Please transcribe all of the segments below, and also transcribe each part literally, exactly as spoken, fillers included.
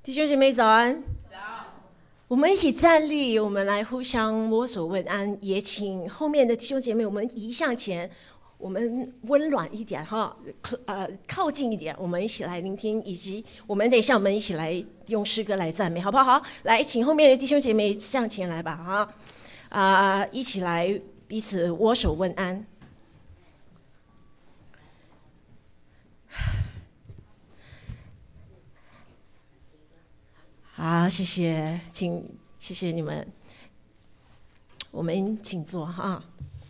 弟兄姐妹早安。我们一起站立，我们来互相握手问安，也请后面的弟兄姐妹我们移向前，我们温暖一点哈，呃，靠近一点，我们一起来聆听，以及我们等一下我们一起来用诗歌来赞美，好不好？来，请后面的弟兄姐妹向前来吧，哈，啊、呃，一起来彼此握手问安。好，谢谢，请谢谢你们，我们请坐哈。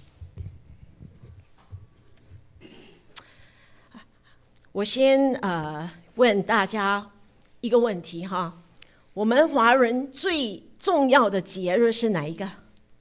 我先呃问大家一个问题哈，我们华人最重要的节日是哪一个？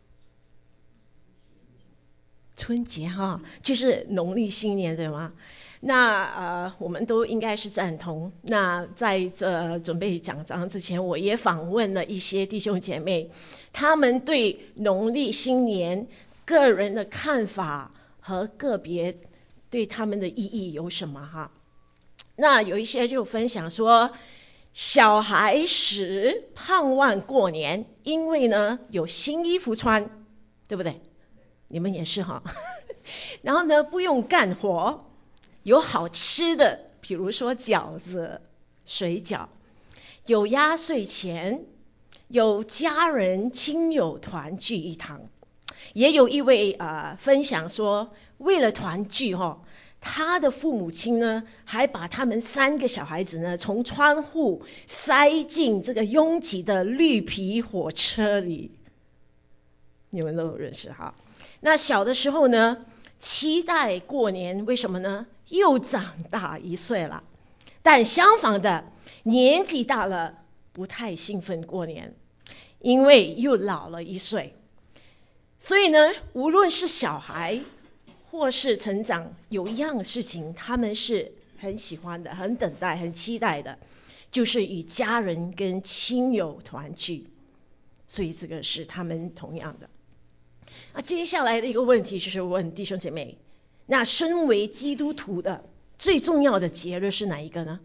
春节哈，就是农历新年对吗？那呃，我们都应该是赞同。那在这准备讲章之前，我也访问了一些弟兄姐妹，他们对农历新年个人的看法和个别对他们的意义有什么哈？那有一些就分享说，小孩时盼望过年，因为呢有新衣服穿，对不对？你们也是哈。然后呢，不用干活，有好吃的，比如说饺子、水饺，有压岁钱，有家人亲友团聚一堂。也有一位呃分享说，为了团聚哈、哦，他的父母亲呢，还把他们三个小孩子呢，从窗户塞进这个拥挤的绿皮火车里。你们都有认识哈？那小的时候呢，期待过年，为什么呢？又长大一岁了。但相反的，年纪大了，不太兴奋过年，因为又老了一岁。所以呢，无论是小孩或是成长，有一样事情他们是很喜欢的、很等待、很期待的，就是与家人跟亲友团聚。所以这个是他们同样的。那接下来的一个问题就是问弟兄姐妹，那身为基督徒的最重要的节日是哪一个呢？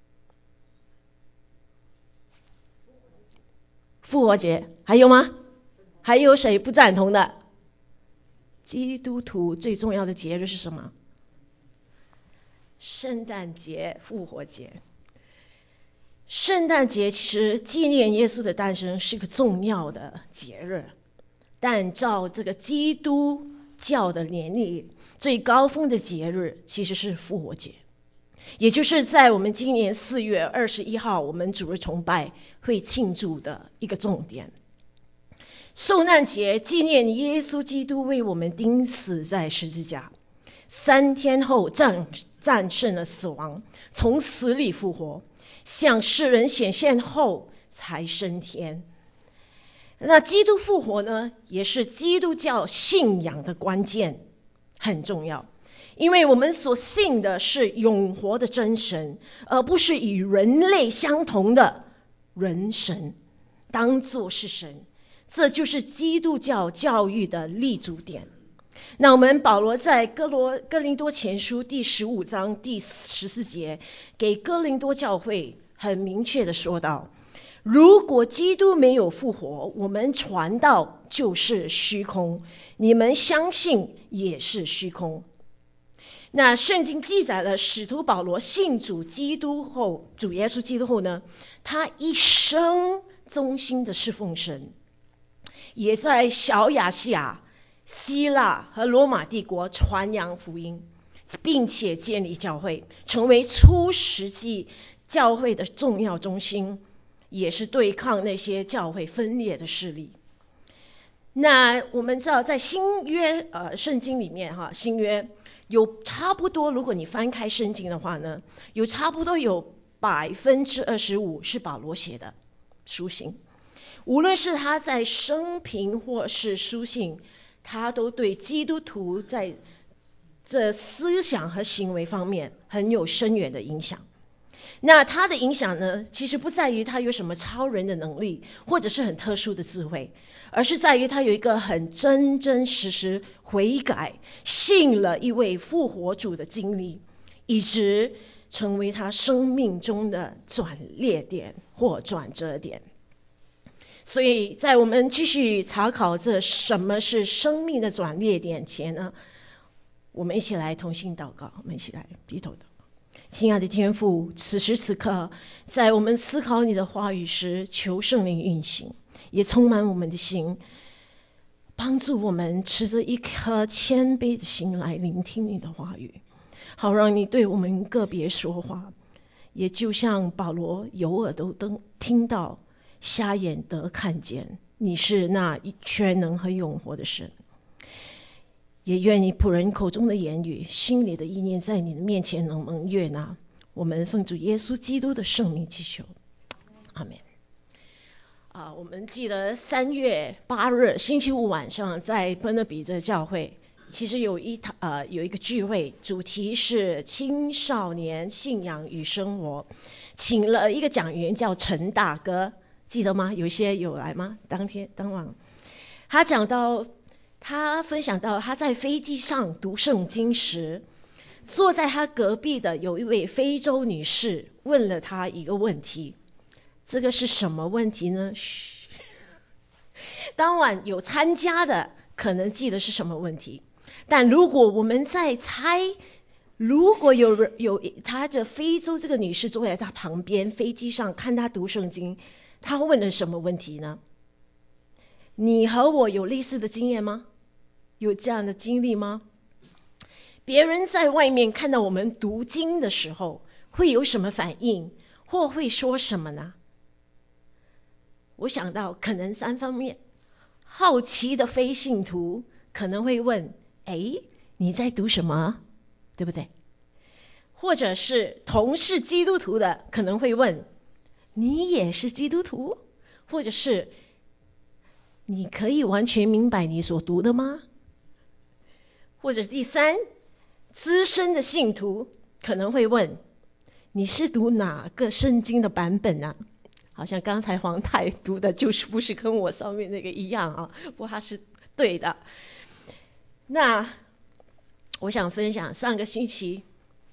复活节，还有吗？还有谁不赞同的？基督徒最重要的节日是什么？圣诞节、复活节。圣诞节其实纪念耶稣的诞生是个重要的节日，但照这个基督教的年历，最高峰的节日其实是复活节，也就是在我们今年四月二十一号，我们主日崇拜会庆祝的一个重点。受难节纪念耶稣基督为我们钉死在十字架，三天后战战胜了死亡，从死里复活，向世人显现后才升天。那基督复活呢，也是基督教信仰的关键，很重要。因为我们所信的是永活的真神，而不是与人类相同的人神当作是神。这就是基督教教育的立足点。那我们保罗在哥罗哥林多前书第十五章第十四节，给哥林多教会很明确的说道：如果基督没有复活，我们传道就是虚空，你们相信也是虚空。那圣经记载了使徒保罗信主基督后，主耶稣基督后呢，他一生忠心的侍奉神，也在小亚细亚、希腊和罗马帝国传扬福音，并且建立教会，成为初世纪教会的重要中心，也是对抗那些教会分裂的势力。那我们知道，在新约呃圣经里面哈，新约有差不多，如果你翻开圣经的话呢，有差不多有百分之二十五是保罗写的书信。无论是他在生平或是书信，他都对基督徒在这思想和行为方面很有深远的影响。那他的影响呢，其实不在于他有什么超人的能力，或者是很特殊的智慧，而是在于他有一个很真真实实悔改、信了一位复活主的经历，以致成为他生命中的转捩点或转折点。所以在我们继续查考这什么是生命的转捩点前呢，我们一起来同心祷告，我们一起来低头祷告。亲爱的天父，此时此刻在我们思考你的话语时，求圣灵运行，也充满我们的心，帮助我们持着一颗谦卑的心来聆听你的话语，好让你对我们个别说话，也就像保罗有耳朵都听到，瞎眼得看见，你是那全能和永活的神。也愿你仆人口中的言语，心里的意念，在你的面前能蒙悦纳。我们奉主耶稣基督的圣名祈求，阿们。啊，我们记得三月八日星期五晚上，在伯纳比的教会，其实有一呃有一个聚会，主题是青少年信仰与生活，请了一个讲员叫陈大哥。记得吗？有些有来吗？当天当晚，他讲到，他分享到他在飞机上读圣经时，坐在他隔壁的有一位非洲女士问了他一个问题。这个是什么问题呢？嘘，当晚有参加的可能记得是什么问题，但如果我们在猜，如果有有他的非洲这个女士坐在他旁边，飞机上看他读圣经。他问了什么问题呢？你和我有类似的经验吗？有这样的经历吗？别人在外面看到我们读经的时候，会有什么反应，或会说什么呢？我想到可能三方面。好奇的非信徒可能会问：诶，你在读什么？对不对？或者是同是基督徒的可能会问：你也是基督徒？或者是你可以完全明白你所读的吗？或者第三，资深的信徒可能会问：你是读哪个圣经的版本啊？好像刚才黄太读的就是不是跟我上面那个一样啊？不过他是对的。那我想分享上个星期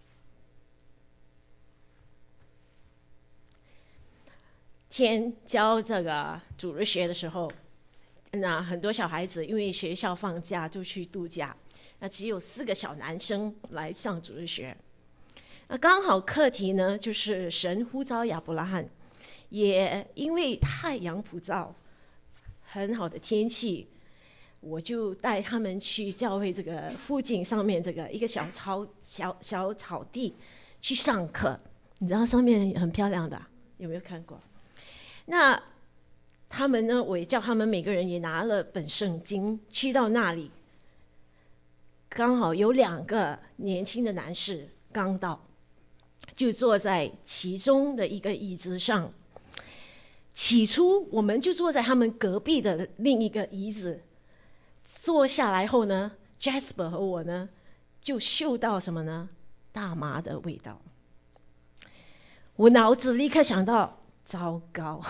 天教这个主日学的时候，那很多小孩子因为学校放假就去度假，那只有四个小男生来上主日学。那刚好课题呢就是神呼召亚伯拉罕，也因为太阳普照，很好的天气，我就带他们去教会这个附近上面这个一个小草小小草地去上课。你知道上面很漂亮的，有没有看过？那他们呢，我也叫他们每个人也拿了本圣经去到那里，刚好有两个年轻的男士刚到，就坐在其中的一个椅子上。起初我们就坐在他们隔壁的另一个椅子，坐下来后呢 Jasper 和我呢就嗅到什么呢？大麻的味道。我脑子立刻想到，糟糕，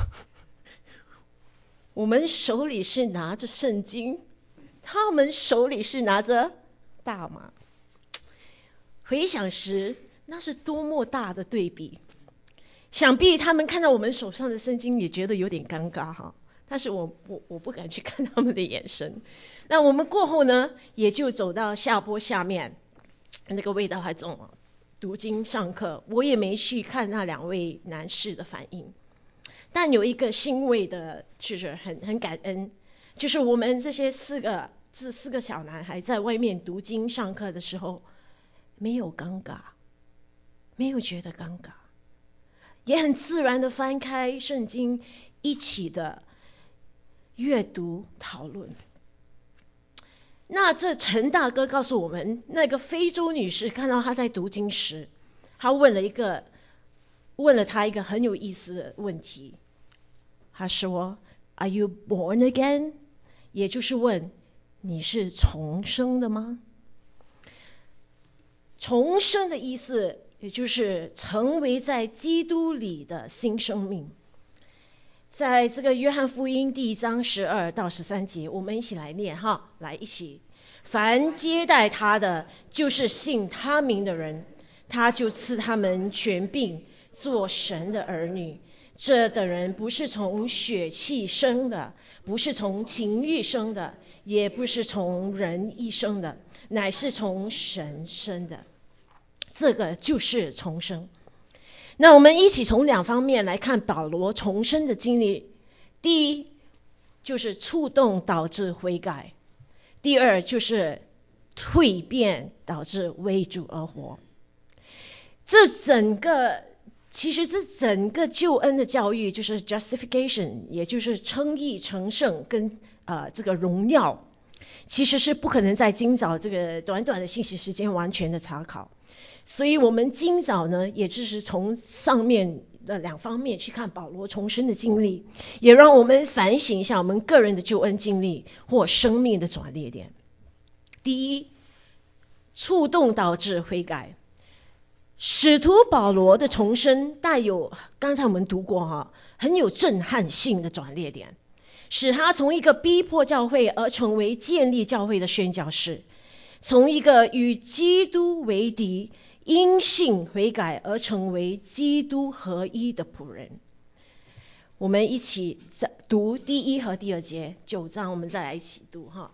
我们手里是拿着圣经，他们手里是拿着大麻。回想时，那是多么大的对比。想必他们看到我们手上的圣经也觉得有点尴尬哈，但是我我我不敢去看他们的眼神。那我们过后呢，也就走到下坡下面，那个味道还重啊。读经上课，我也没去看那两位男士的反应，但有一个欣慰的，就是很很感恩，就是我们这些四个这四个小男孩在外面读经上课的时候，没有尴尬，没有觉得尴尬，也很自然的翻开圣经，一起的阅读讨论。那这陈大哥告诉我们，那个非洲女士看到他在读经时，他问了一个问了他一个很有意思的问题。他说 Are you born again？ 也就是问你是重生的吗？重生的意思也就是成为在基督里的新生命。在这个约翰福音第一章十二到十三节，我们一起来念哈，来一起。凡接待他的，就是信他名的人， 他就赐他们权柄做神的儿女。这等人不是从血气生的，不是从情欲生的，也不是从人意生的，乃是从神生的。这个就是重生。那我们一起从两方面来看保罗重生的经历。第一，就是触动导致悔改；第二，就是蜕变导致为主而活。这整个其实这整个救恩的教育就是 justification， 也就是称义成圣跟呃这个荣耀，其实是不可能在今早这个短短的信息时间完全的查考。所以我们今早呢，也就是从上面的两方面去看保罗重生的经历，也让我们反省一下我们个人的救恩经历或生命的转捩点。第一，触动导致悔改。使徒保罗的重生带有刚才我们读过哈，很有震撼性的转捩点，使他从一个逼迫教会而成为建立教会的宣教士，从一个与基督为敌因信悔改而成为基督合一的仆人。我们一起读第一和第二节，九章我们再来一起读哈。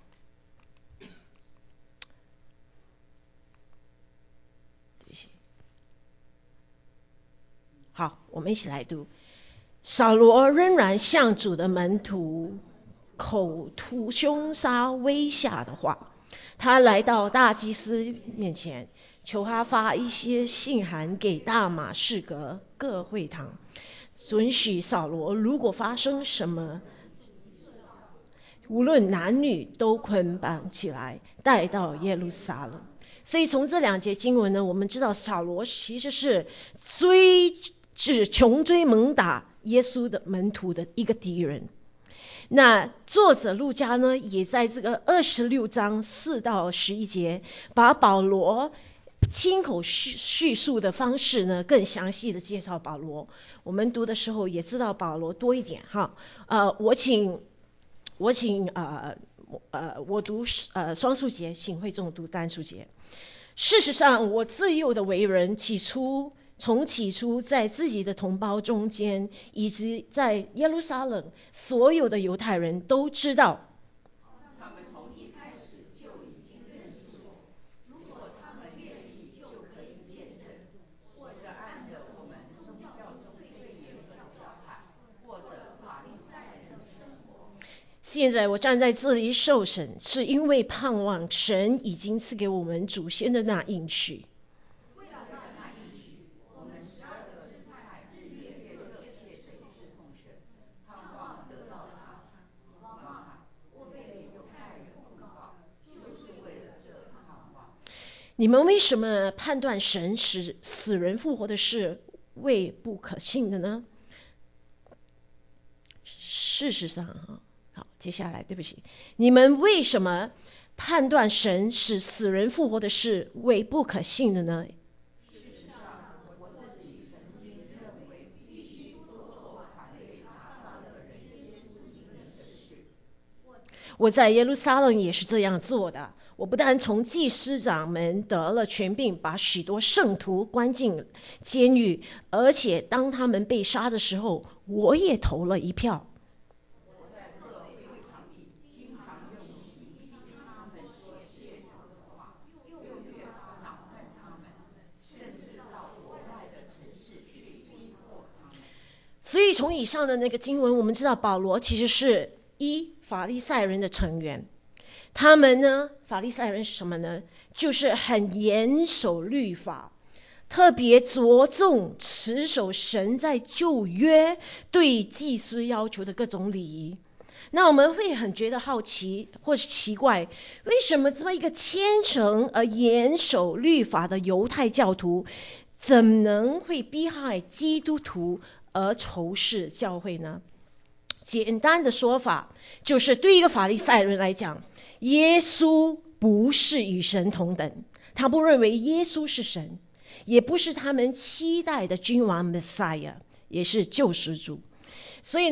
好，我们一起来读。扫罗仍然向主的门徒口吐凶杀威吓的话，他来到大祭司面前，求他发一些信函给大马士革各会堂，准许扫罗如果发生什么，无论男女都捆绑起来带到耶路撒冷。所以从这两节经文呢，我们知道扫罗其实是追是穷追猛打耶稣的门徒的一个敌人。那作者路加呢，也在这个二十六章四到十一节，把保罗亲口叙述的方式呢，更详细的介绍保罗。我们读的时候也知道保罗多一点哈。呃，我请我请呃呃我读呃双数节，请会众读单数节。事实上，我自幼的为人，起初从起初在自己的同胞中间，以及在耶路撒冷，所有的犹太人都知道， 他们从一开始就已经认识我。如果他们愿意，就可以见证，或是按着我们宗教中最严的教派，或者法利赛人的生活。 现在我站在这里受审，是因为盼望神已经赐给我们祖先的那应许。 为了那应许，我们十二个支派日夜热切随侍奉神，盼望得到他。望啊，我被犹太人控告，就是为了这盼望。 你们为什么判断神使死人复活的事为不可信的呢？事实上，好，接下来对不起，你们为什么判断神使死人复活的事为不可信的呢？ 事实上，我自己曾经认为必须多做反对拿撒勒人耶稣基督的事。 我在耶路撒冷也是这样做的。我不但从祭司长们得了权柄，把许多圣徒关进监狱，而且当他们被杀的时候，我也投了一票。 我在各会堂里经常用刑逼他们说亵渎的话，又越发恼恨他们，甚至到国外的城市去逼迫他们。 所以从以上的那个经文，我们知道保罗其实是一法利赛人的成员。他们呢，法利赛人是什么呢？就是很严守律法，特别着重持守神在旧约对祭司要求的各种礼仪。那我们会很觉得好奇或是奇怪，为什么这么一个虔诚而严守律法的犹太教徒，怎能会逼害基督徒而仇视教会呢？简单的说法就是，对一个法利赛人来讲，耶稣不是与神同等，他不认为耶稣是神，也不是他们期待的君王 Messiah， 也是救世主。所以呢，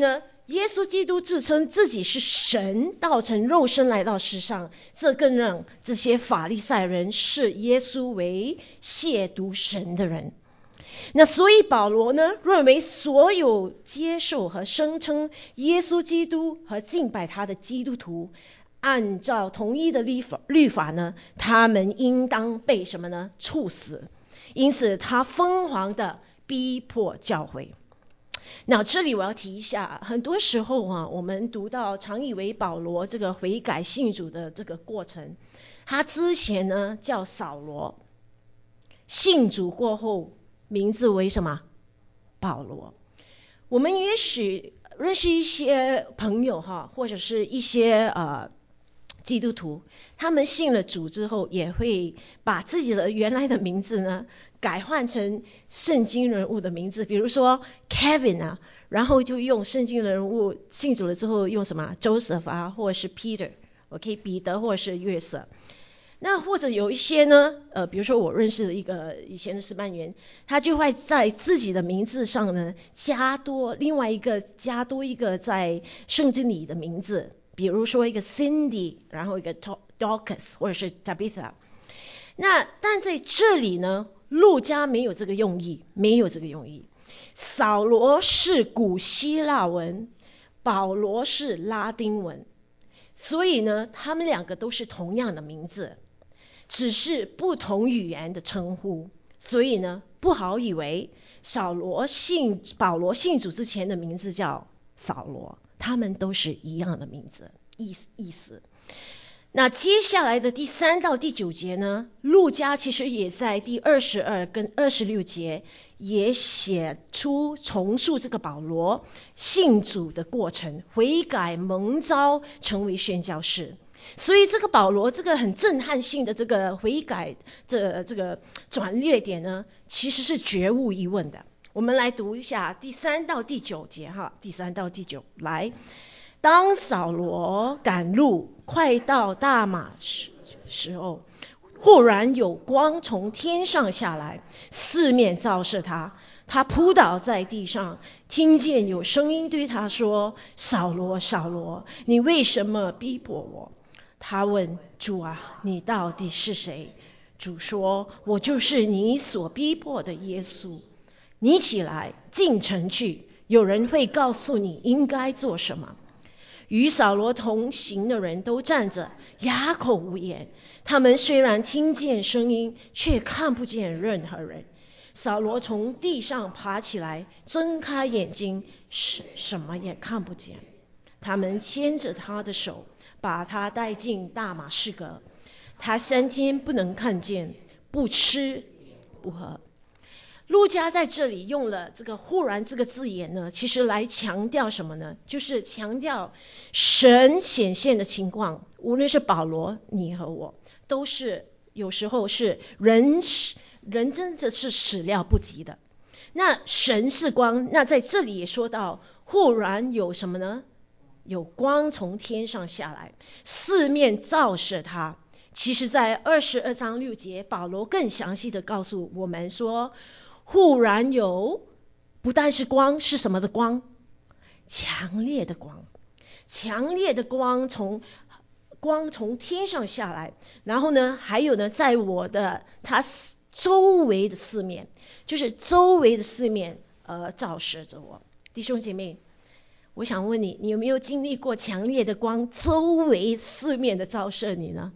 耶稣基督自称自己是神，道成肉身来到世上，这更让这些法利赛人视耶稣为亵渎神的人。那所以保罗呢，认为所有接受和声称耶稣基督和敬拜他的基督徒，按照同一的律法律法呢，他们应当被什么呢？处死。因此他疯狂的逼迫教会。那这里我要提一下，很多时候啊，我们读到常以为保罗这个悔改信主的这个过程，他之前呢叫扫罗，信主过后名字为什么？保罗。我们也许认识一些朋友哈，或者是一些呃基督徒，他们信了主之后，也会把自己的原来的名字呢改换成圣经人物的名字，比如说 Kevin 啊，然后就用圣经人物信主了之后用什么 Joseph 啊，或者是 Peter，OK， 彼得或者是约瑟。那或者有一些呢，呃，比如说我认识的一个以前的师班员，他就会在自己的名字上呢加多另外一个加多一个在圣经里的名字，比如说一个 Cindy， 然后一个 Dorcas 或者是 Tabitha。那但在这里呢，路加没有这个用意，没有这个用意。扫罗是古希腊文，保罗是拉丁文，所以呢，他们两个都是同样的名字，只是不同语言的称呼。所以呢，不好以为扫罗信保罗信主之前的名字叫扫罗，他们都是一样的名字，意思意思。那接下来的第三到第九节呢，路加其实也在第二十二跟二十六节也写出重述这个保罗信主的过程，悔改蒙召成为宣教士。所以这个保罗这个很震撼性的这个悔改这这个转捩点呢，其实是绝无疑问的。我们来读一下第三到第九节哈，第三到第九来。当扫罗赶路快到大马时候，忽然有光从天上下来，四面照射他，他扑倒在地上，听见有声音对他说：扫罗，扫罗，你为什么逼迫我？他问主啊，你到底是谁？主说：我就是你所逼迫的耶稣。你起来进城去，有人会告诉你应该做什么。与扫罗同行的人都站着，哑口无言。他们虽然听见声音，却看不见任何人。扫罗从地上爬起来，睁开眼睛，什么也看不见。他们牵着他的手，把他带进大马士革。他三天不能看见，不吃不喝。路加在这里用了这个忽然这个字眼呢，其实来强调什么呢？就是强调神显现的情况，无论是保罗你和我，都是有时候是人人真的是始料不及的。那神是光，那在这里也说到忽然有什么呢？有光从天上下来，四面照射他。其实在二十二章六节，保罗更详细的告诉我们说，忽然有，不但是光，是什么的光？强烈的光，强烈的光从光从天上下来，然后呢，还有呢，在我的它周围的四面，就是周围的四面呃照射着我。弟兄姐妹，我想问你，你有没有经历过强烈的光周围四面的照射你呢？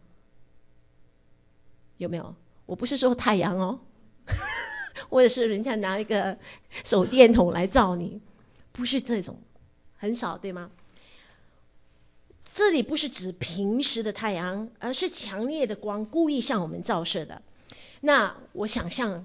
有没有？我不是说太阳哦。或者是人家拿一个手电筒来照你，不是这种，很少，对吗？这里不是指平时的太阳，而是强烈的光故意向我们照射的。那我想象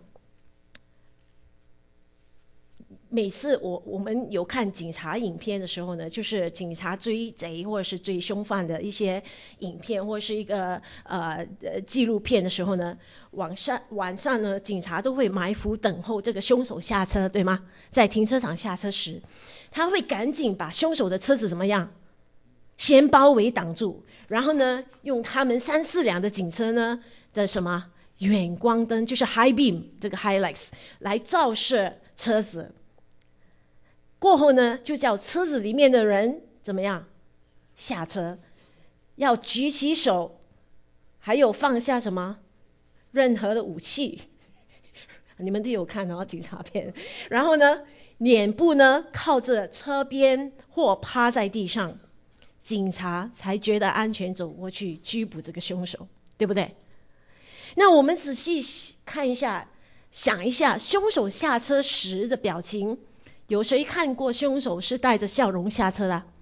每次我我们有看警察影片的时候呢，就是警察追贼或者是追凶犯的一些影片，或者是一个呃纪录片的时候呢，晚上晚上呢，警察都会埋伏等候这个凶手下车，对吗？在停车场下车时，他会赶紧把凶手的车子怎么样，先包围挡住，然后呢，用他们三四辆的警车呢的什么远光灯，就是 high beam 这个 highlights 来照射车子。 过后呢，就叫车子里面的人怎么样下车，要举起手，还有放下什么任何的武器。你们都有看哦，警察片。然后呢，脸部呢靠着车边或趴在地上，警察才觉得安全走过去拘捕这个凶手，对不对？那我们仔细看一下，想一下凶手下车时的表情，有谁看过凶手是带着笑容下车的？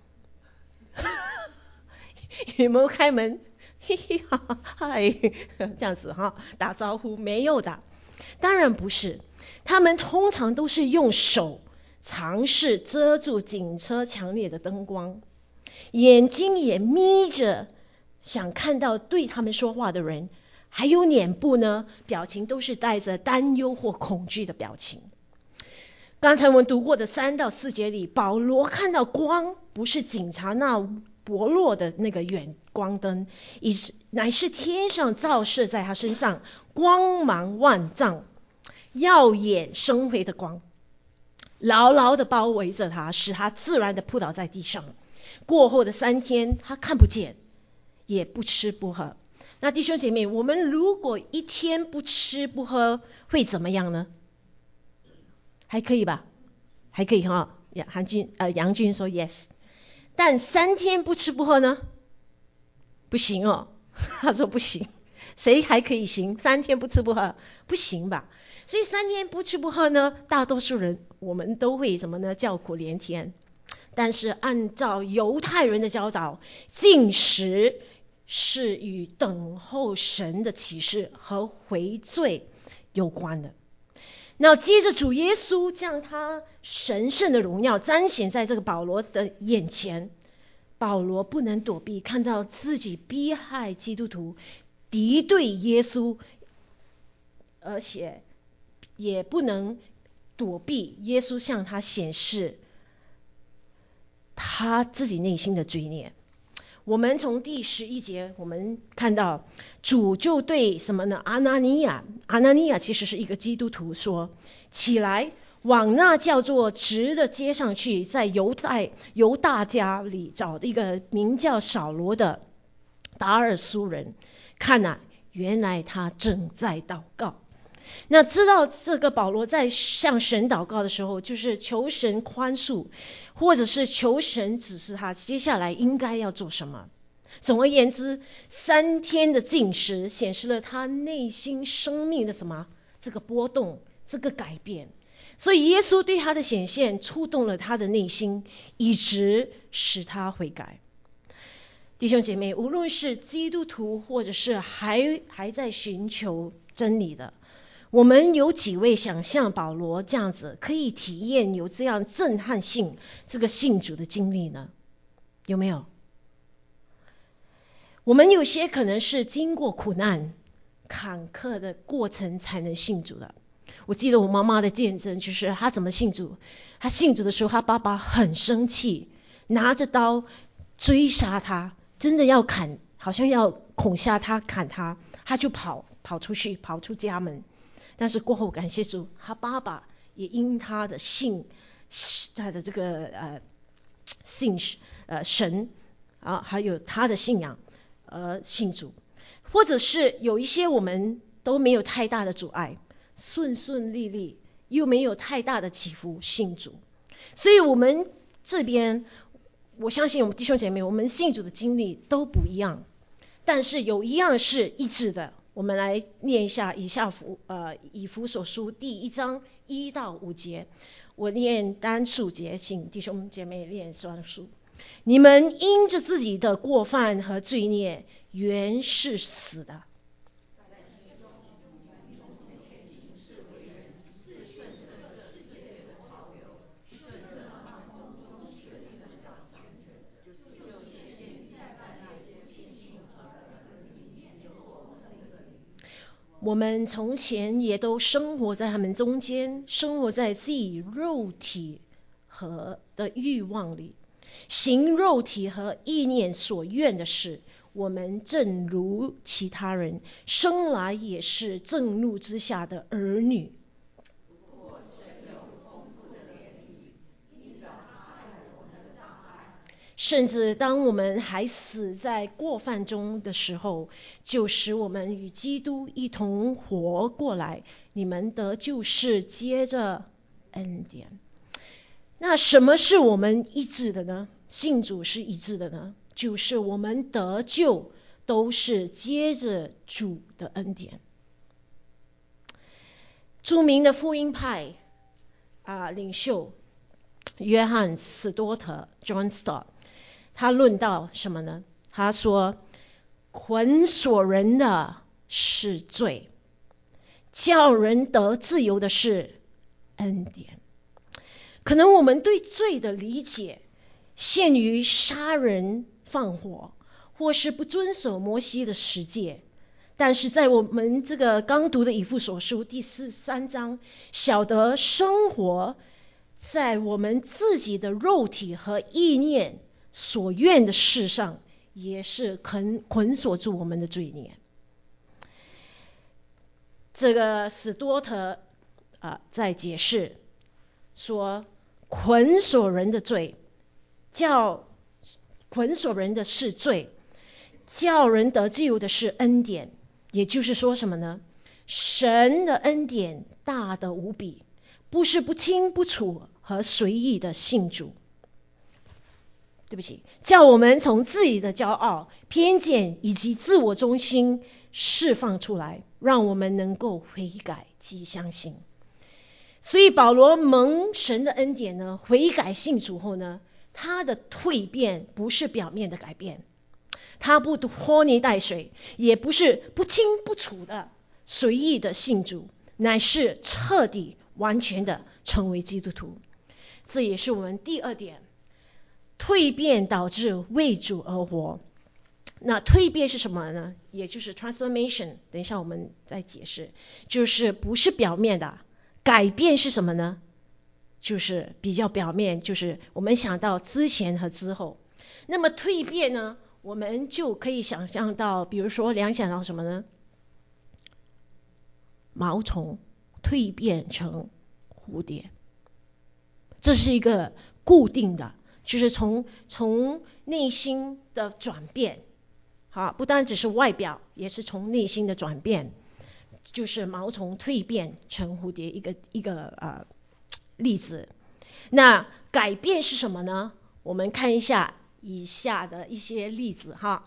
有没有开门嘿嘿哈哈嗨这样子哈打招呼？没有的，当然不是。他们通常都是用手尝试遮住警车强烈的灯光，眼睛也眯着，想看到对他们说话的人，还有脸部呢，表情都是带着担忧或恐惧的表情。刚才我们读过的三到四节里，保罗看到光不是警察那薄弱的那个远光灯，乃是天上照射在他身上，光芒万丈，耀眼生辉的光，牢牢的包围着他，使他自然的扑倒在地上。过后的三天，他看不见，也不吃不喝。那弟兄姐妹，我们如果一天不吃不喝，会怎么样呢？还可以吧？还可以哈。杨军呃，杨军说 yes。但三天不吃不喝呢？不行哦。他说不行。谁还可以行？三天不吃不喝不行吧？所以三天不吃不喝呢，大多数人我们都会什么呢？叫苦连天。但是按照犹太人的教导，禁食是与等候神的启示和回罪有关的。那接着主耶稣将他神圣的荣耀彰显在这个保罗的眼前，保罗不能躲避看到自己逼害基督徒，敌对耶稣，而且也不能躲避耶稣向他显示他自己内心的罪孽。我们从第十一节我们看到主就对什么呢？阿拿尼亚，阿拿尼亚其实是一个基督徒，说起来往那叫做直的街上去，在犹太犹大家里找一个名叫扫罗的达尔苏人，看啊，原来他正在祷告。那知道这个保罗在向神祷告的时候，就是求神宽恕，或者是求神指示他接下来应该要做什么。总而言之，三天的禁食显示了他内心生命的什么这个波动，这个改变。所以耶稣对他的显现触动了他的内心，一直使他悔改。弟兄姐妹，无论是基督徒或者是还还在寻求真理的，我们有几位想像保罗这样子可以体验有这样震撼性这个信主的经历呢？有没有？我们有些可能是经过苦难坎坷的过程才能信主的。我记得我妈妈的见证，就是她怎么信主。她信主的时候，她爸爸很生气，拿着刀追杀她，真的要砍，好像要恐吓她砍她，她就跑跑出去，跑出家门。但是过后感谢主，她爸爸也因她的信，她的这个呃信呃神啊，还有她的信仰而信主。或者是有一些我们都没有太大的阻碍，顺顺利利，又没有太大的起伏，信主。所以我们这边，我相信我们弟兄姐妹，我们信主的经历都不一样，但是有一样是一致的。我们来念一下以下弗呃以弗所书第一章一到五节，我念单数节，请弟兄姐妹念双数。你们因着自己的过犯和罪孽，原是死的。我们从前也都生活在他们中间，生活在自己肉体和的欲望里，行肉体和意念所愿的事。我们正如其他人，生来也是正怒之下的儿女。 甚至当我们还死在过犯中的时候，就使我们与基督一同活过来。你们得救是接着恩典。那什么是我们一致的呢？信主是一致的呢，就是我们得救都是接着主的恩典。著名的福音派啊领袖约翰斯多特 John Stott， 他论到什么呢？他说，捆锁人的是罪，叫人得自由的是恩典。可能我们对罪的理解限于杀人放火，或是不遵守摩西的十诫，但是在我们这个刚读的以弗所书第四三章，晓得生活在我们自己的肉体和意念所愿的事上，也是捆捆锁住我们的罪孽。这个史多特啊、呃、在解释说，捆锁人的罪，叫捆锁人的是罪，叫人得自由的是恩典。也就是说什么呢？神的恩典大得无比，不是不清不楚和随意的信主。对不起，叫我们从自己的骄傲、偏见以及自我中心释放出来，让我们能够悔改及相信。所以保罗蒙神的恩典呢，悔改信主后呢，他的蜕变不是表面的改变，他不拖泥带水，也不是不清不楚的随意的信主，乃是彻底完全的成为基督徒。这也是我们第二点，蜕变导致为主而活。那蜕变是什么呢？也就是 transformation， 等一下我们再解释，就是不是表面的。改变是什么呢？就是比较表面，就是我们想到之前和之后。那么蜕变呢，我们就可以想象到，比如说联想到什么呢？毛虫蜕变成蝴蝶，这是一个固定的，就是从从内心的转变，好，不单只是外表，也是从内心的转变，就是毛虫蜕变成蝴蝶一个一个呃例子。那改变是什么呢？我们看一下以下的一些例子哈。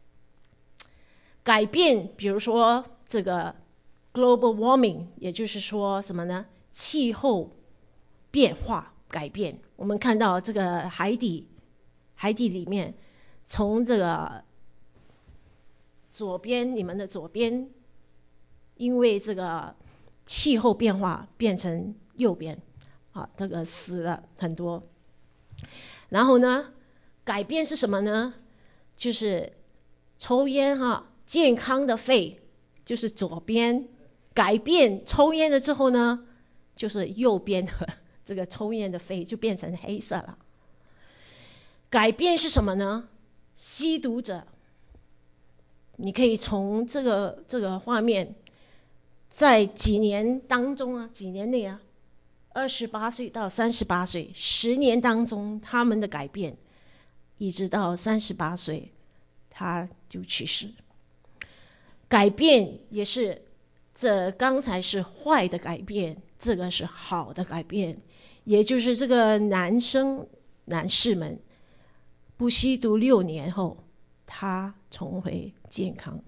改变，比如说这个 global warming， 也就是说什么呢？气候变化改变。我们看到这个海底，海底里面，从这个左边，你们的左边，因为这个气候变化变成右边，啊，这个死了很多。然后呢，改变是什么呢？就是抽烟哈，健康的肺就是左边，改变抽烟了之后呢，就是右边的这个抽烟的肺就变成黑色了。改变是什么呢？吸毒者，你可以从这个这个画面，在几年当中啊，几年内啊，二十八岁到三十八岁，十年当中他们的改变，一直到三十八岁，他就去世。改变也是，这刚才是坏的改变，这个是好的改变，也就是这个男生男士们不吸毒六年后，他重回健康，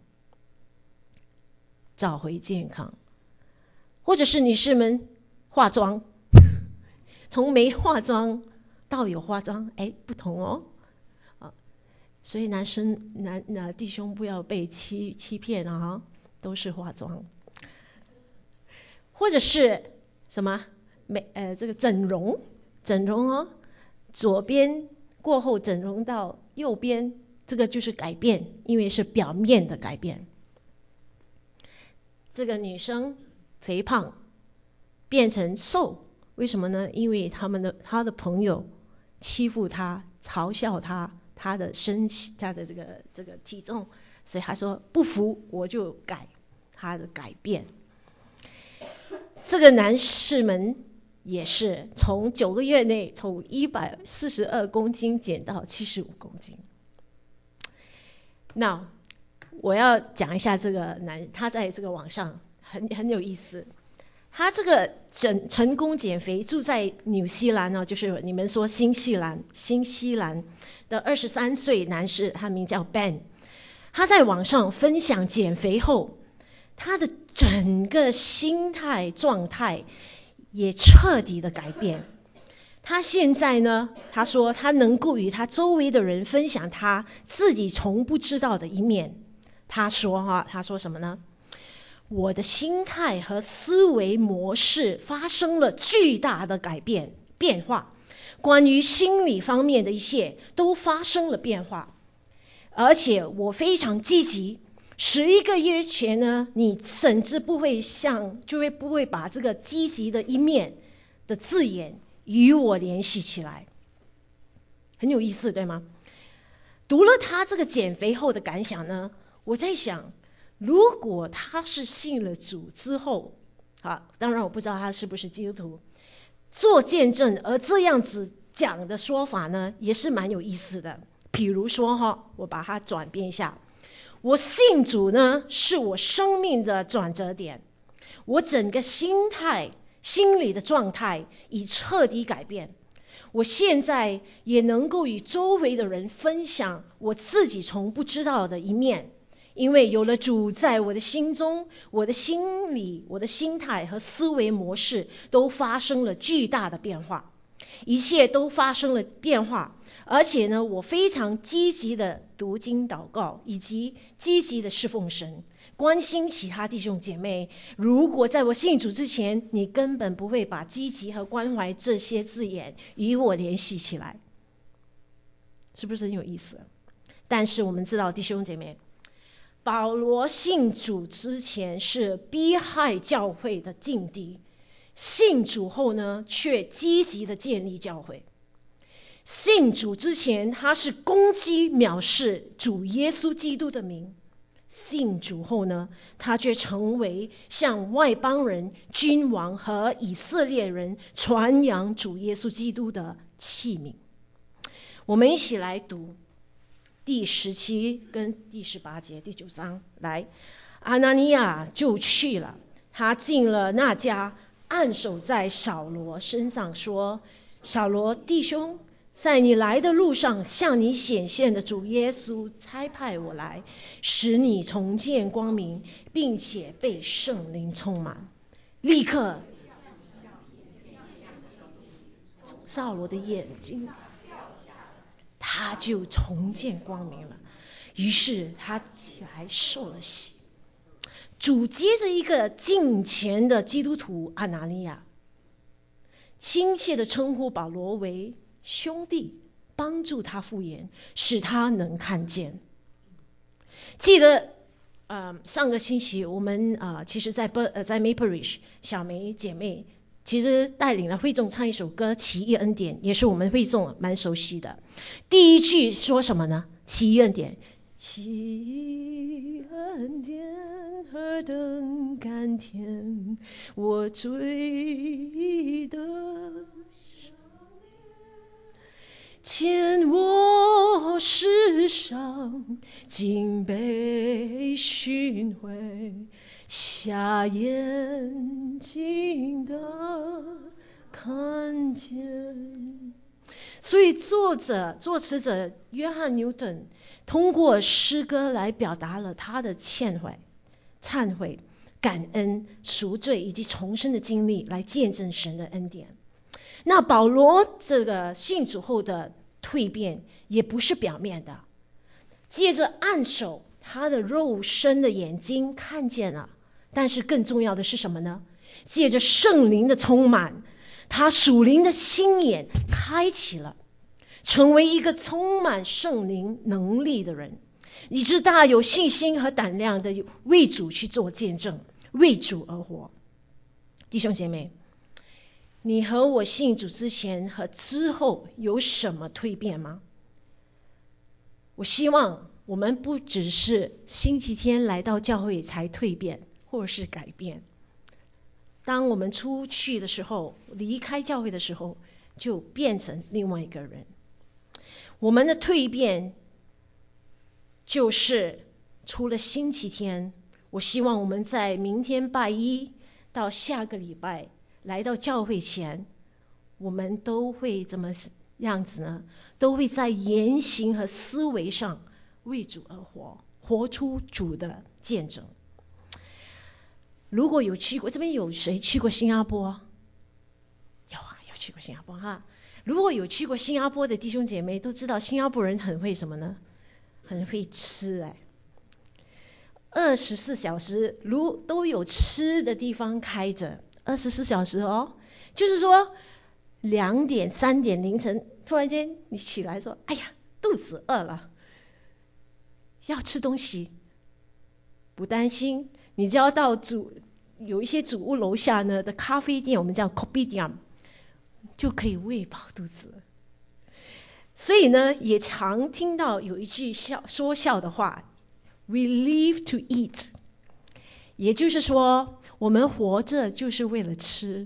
找回健康。或者是女士们化妆，从没化妆到有化妆，哎，不同哦。啊，所以男生男男弟兄不要被欺欺骗了哈，都是化妆。或者是什么美呃这个整容，整容哦，左边过后整容到右边，这个就是改变，因为是表面的改变。这个女生肥胖变成瘦，为什么呢？因为他们的他的朋友欺负她，嘲笑她，她的身她的这个这个体重，所以她说不服我就改，她的改变。这个男士们也是从九个月内从一百四十二公斤减到七十五公斤。那我要讲一下这个男人，他在这个网上很很有意思。他这个成成功减肥，住在纽西兰呢，就是你们说新西兰，新西兰的二十三岁男士，他名叫 Ben。他在网上分享减肥后，他的整个心态状态也彻底的改变。他现在呢，他说他能够与他周围的人分享他自己从不知道的一面。他说哈，他说什么呢？我的心态和思维模式发生了巨大的改变变化，关于心理方面的一切都发生了变化，而且我非常积极。十一个月前呢，你甚至不会像，就会不会把这个积极的一面的字眼与我联系起来，很有意思，对吗？读了他这个减肥后的感想呢，我在想，如果他是信了主之后，啊，当然我不知道他是不是基督徒，做见证而这样子讲的说法呢，也是蛮有意思的。比如说哈，我把它转变一下，我信主呢，是我生命的转折点，我整个心态、心理的状态已彻底改变。我现在也能够与周围的人分享我自己从不知道的一面，因为有了主在我的心中，我的心理、我的心态和思维模式都发生了巨大的变化，一切都发生了变化。而且呢，我非常积极的读经祷告，以及积极的侍奉神，关心其他弟兄姐妹。如果在我信主之前，你根本不会把积极和关怀这些字眼与我联系起来，是不是很有意思？但是我们知道，弟兄姐妹，保罗信主之前是逼害教会的境地，信主后呢，却积极的建立教会。信主之前，他是攻击藐视主耶稣基督的名；信主后呢，他却成为向外邦人、君王和以色列人传扬主耶稣基督的器皿。我们一起来读第十七跟第十八节，第九章。来，阿拿尼亚就去了，他进了那家，按手在扫罗身上，说：扫罗弟兄，在你来的路上向你显现的主耶稣差派我来，使你重见光明，并且被圣灵充满。立刻从扫罗的眼睛，他就重见光明了，于是他起来受了洗。主接着一个敬虔的基督徒阿拿尼亚，亲切地称呼保罗为兄弟，帮助他复原，使他能看见。记得呃，上个星期我们呃，其实在呃在 Maple-Ridge 小梅姐妹其实带领了会众唱一首歌《奇异恩典》，也是我们会众蛮熟悉的。第一句说什么呢？奇异恩典，奇异恩典何等甘甜，我罪的见我世上竟被寻回，瞎眼睛的看见。所以作者作词者约翰牛顿通过诗歌来表达了他的忏悔、忏悔、感恩、赎罪以及重生的经历，来见证神的恩典。那保罗这个信主后的蜕变也不是表面的，借着按手，他的肉身的眼睛看见了，但是更重要的是什么呢？借着圣灵的充满，他属灵的心眼开启了，成为一个充满圣灵能力的人，以致大有信心和胆量的为主去做见证，为主而活。弟兄姐妹，你和我信主之前和之后有什么蜕变吗？我希望我们不只是星期天来到教会才蜕变或是改变， 当我们出去的时候，离开教会的时候，就变成另外一个人。我们的蜕变就是除了星期天，我希望我们在明天拜一到下个礼拜来到教会前，我们都会怎么样子呢？都会在言行和思维上为主而活，活出主的见证。如果有去过，这边有谁去过新加坡？有啊，有去过新加坡哈。如果有去过新加坡的弟兄姐妹都知道，新加坡人很会什么呢？很会吃哎。二十四小时如都有吃的地方开着，二十四小时哦，就是说两点、三点凌晨，突然间你起来说：“哎呀，肚子饿了，要吃东西。”不担心。你只要到主有一些主屋楼下呢的咖啡店，我们叫 coffee 店，就可以喂饱肚子。所以呢，也常听到有一句笑说笑的话 ：“We live to eat”， 也就是说，我们活着就是为了吃。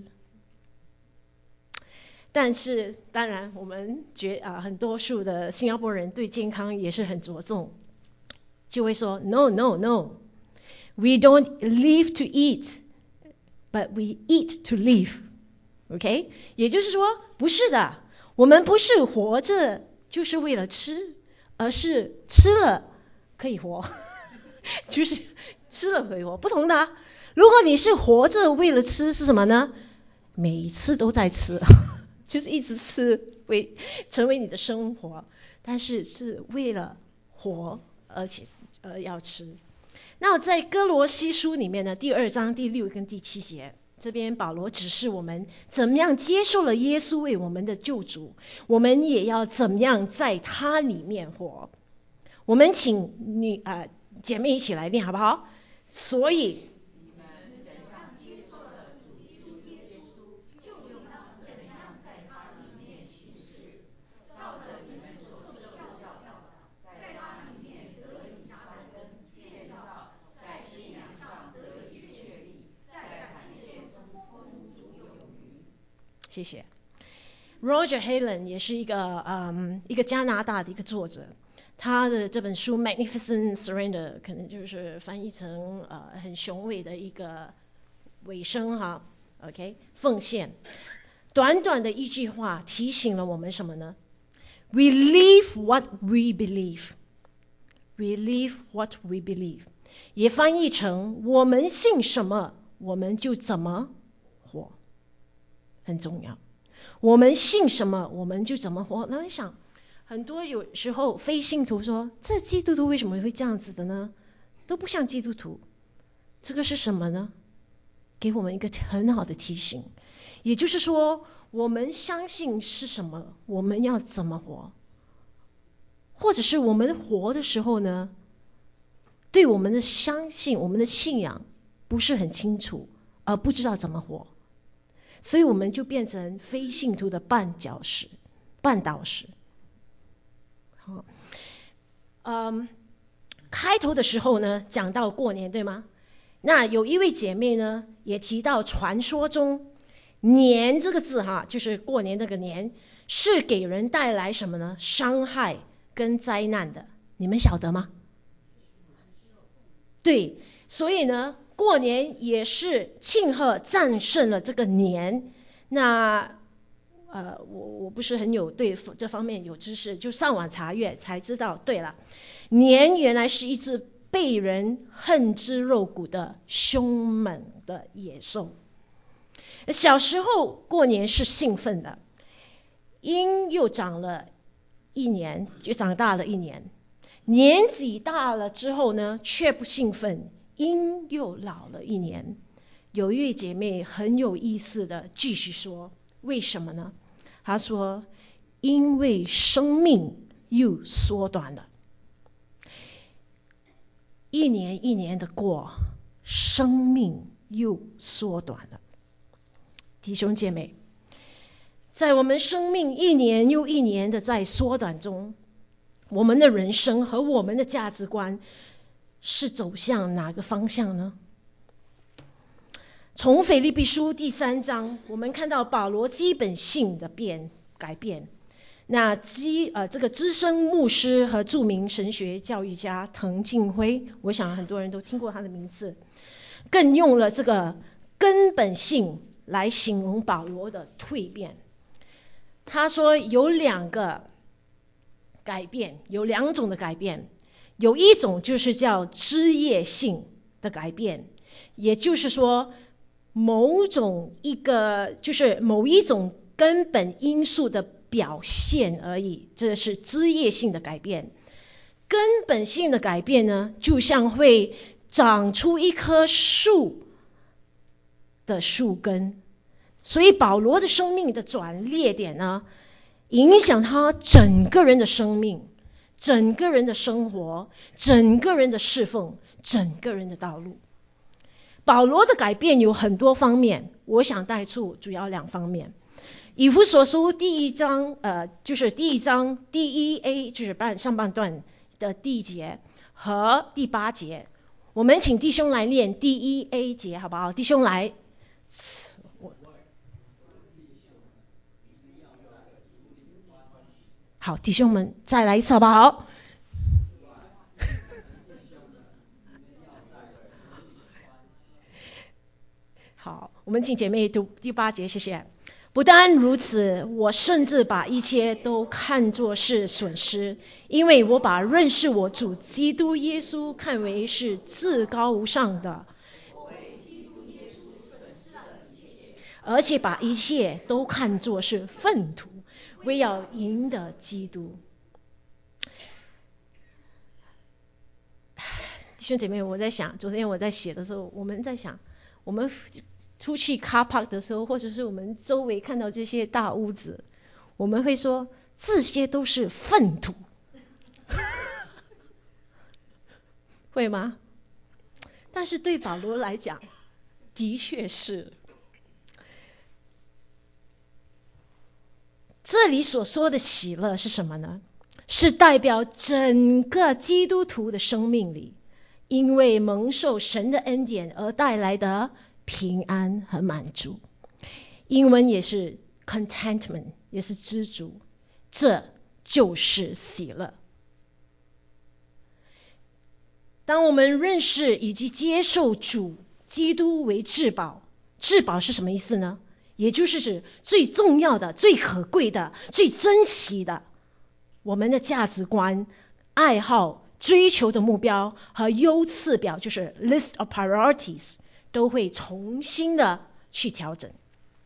但是，当然，我们觉啊，很多数的新加坡人对健康也是很着重，就会说 ：“No, no, no.” We don't live to eat, but we eat to live. OK? 也就是说，不是的，我们不是活着就是为了吃，而是吃了可以活，就是吃了可以活，不同的。如果你是活着为了吃，是什么呢？每一次都在吃，就是一直吃，为成为你的生活，但是是为了活，而且呃要吃。那在哥罗西书里面呢，第二章第六跟第七节，这边保罗指示我们怎么样接受了耶稣为我们的救主，我们也要怎么样在他里面活。我们请女呃姐妹一起来念好不好？所以谢谢。Roger Halen 也是一个嗯一个加拿大的一个作者，他的这本书《Magnificent Surrender》可能就是翻译成呃很雄伟的一个尾声哈 ，OK 奉献。短短的一句话提醒了我们什么呢？ We live what we believe. We live what we believe. 也翻译成我们信什么，我们就怎么活，很重要。我们信什么，我们就怎么活。那我想，很多有时候非信徒说，这基督徒为什么会这样子的呢？都不像基督徒。这个是什么呢？给我们一个很好的提醒，也就是说，我们相信是什么，我们要怎么活，或者是我们活的时候呢，对我们的相信、我们的信仰不是很清楚，而不知道怎么活。所以我们就变成非信徒的绊脚石、绊倒石。好，嗯，开头的时候呢，讲到过年，对吗？那有一位姐妹呢，也提到传说中“年”这个字哈，就是过年那个年，是给人带来什么呢？伤害跟灾难的。你们晓得吗？对，所以呢，过年也是庆贺战胜了这个年。那呃，我我不是很有对这方面有知识，就上网查阅才知道。对了，年原来是一只被人恨之入骨的凶猛的野兽。小时候过年是兴奋的，因又长了一年，就长大了一年。年纪大了之后呢，却不兴奋，因又老了一年。有一位姐妹很有意思的继续说，为什么呢？她说，因为生命又缩短了。一年一年的过，生命又缩短了。弟兄姐妹，在我们生命一年又一年的在缩短中，我们的人生和我们的价值观是走向哪个方向呢？ 从腓立比书第三章，我们看到保罗基本性的变改变。那基呃这个资深牧师和著名神学教育家滕敬辉，我想很多人都听过他的名字，更用了这个根本性来形容保罗的蜕变。他说有两个改变，有两种的改变，有一种就是叫枝叶性的改变，也就是说某种一个就是某一种根本因素的表现而已，这是枝叶性的改变。根本性的改变呢，就像会长出一棵树的树根，所以保罗的生命的转捩点呢，影响他整个人的生命，整个人的生活，整个人的侍奉，整个人的道路。保罗的改变有很多方面，我想带出主要两方面。以弗所书第一章，呃，就是第一章第一 A， 就是半上半段的第一节和第八节，我们请弟兄来念第一 A 节，好不好？弟兄来。好，弟兄们再来一次好不好？好，我们请姐妹读第八节，谢谢。不但如此，我甚至把一切都看作是损失，因为我把认识我主基督耶稣看为是至高无上的，而且把一切都看作是粪土，为要赢得基督。弟兄姐妹，我在想，昨天我在写的时候，我们在想，我们出去 car park 的时候，或者是我们周围看到这些大屋子，我们会说这些都是粪土，会吗？但是对保罗来讲，的确是。这里所说的喜乐是什么呢？是代表整个基督徒的生命里，因为蒙受神的恩典而带来的平安和满足。英文也是 contentment， 也是知足，这就是喜乐。当我们认识以及接受主基督为至宝，至宝是什么意思呢？也就是指最重要的、最可贵的、最珍惜的，我们的价值观、爱好、追求的目标和优次表，就是 list of priorities， 都会重新的去调整。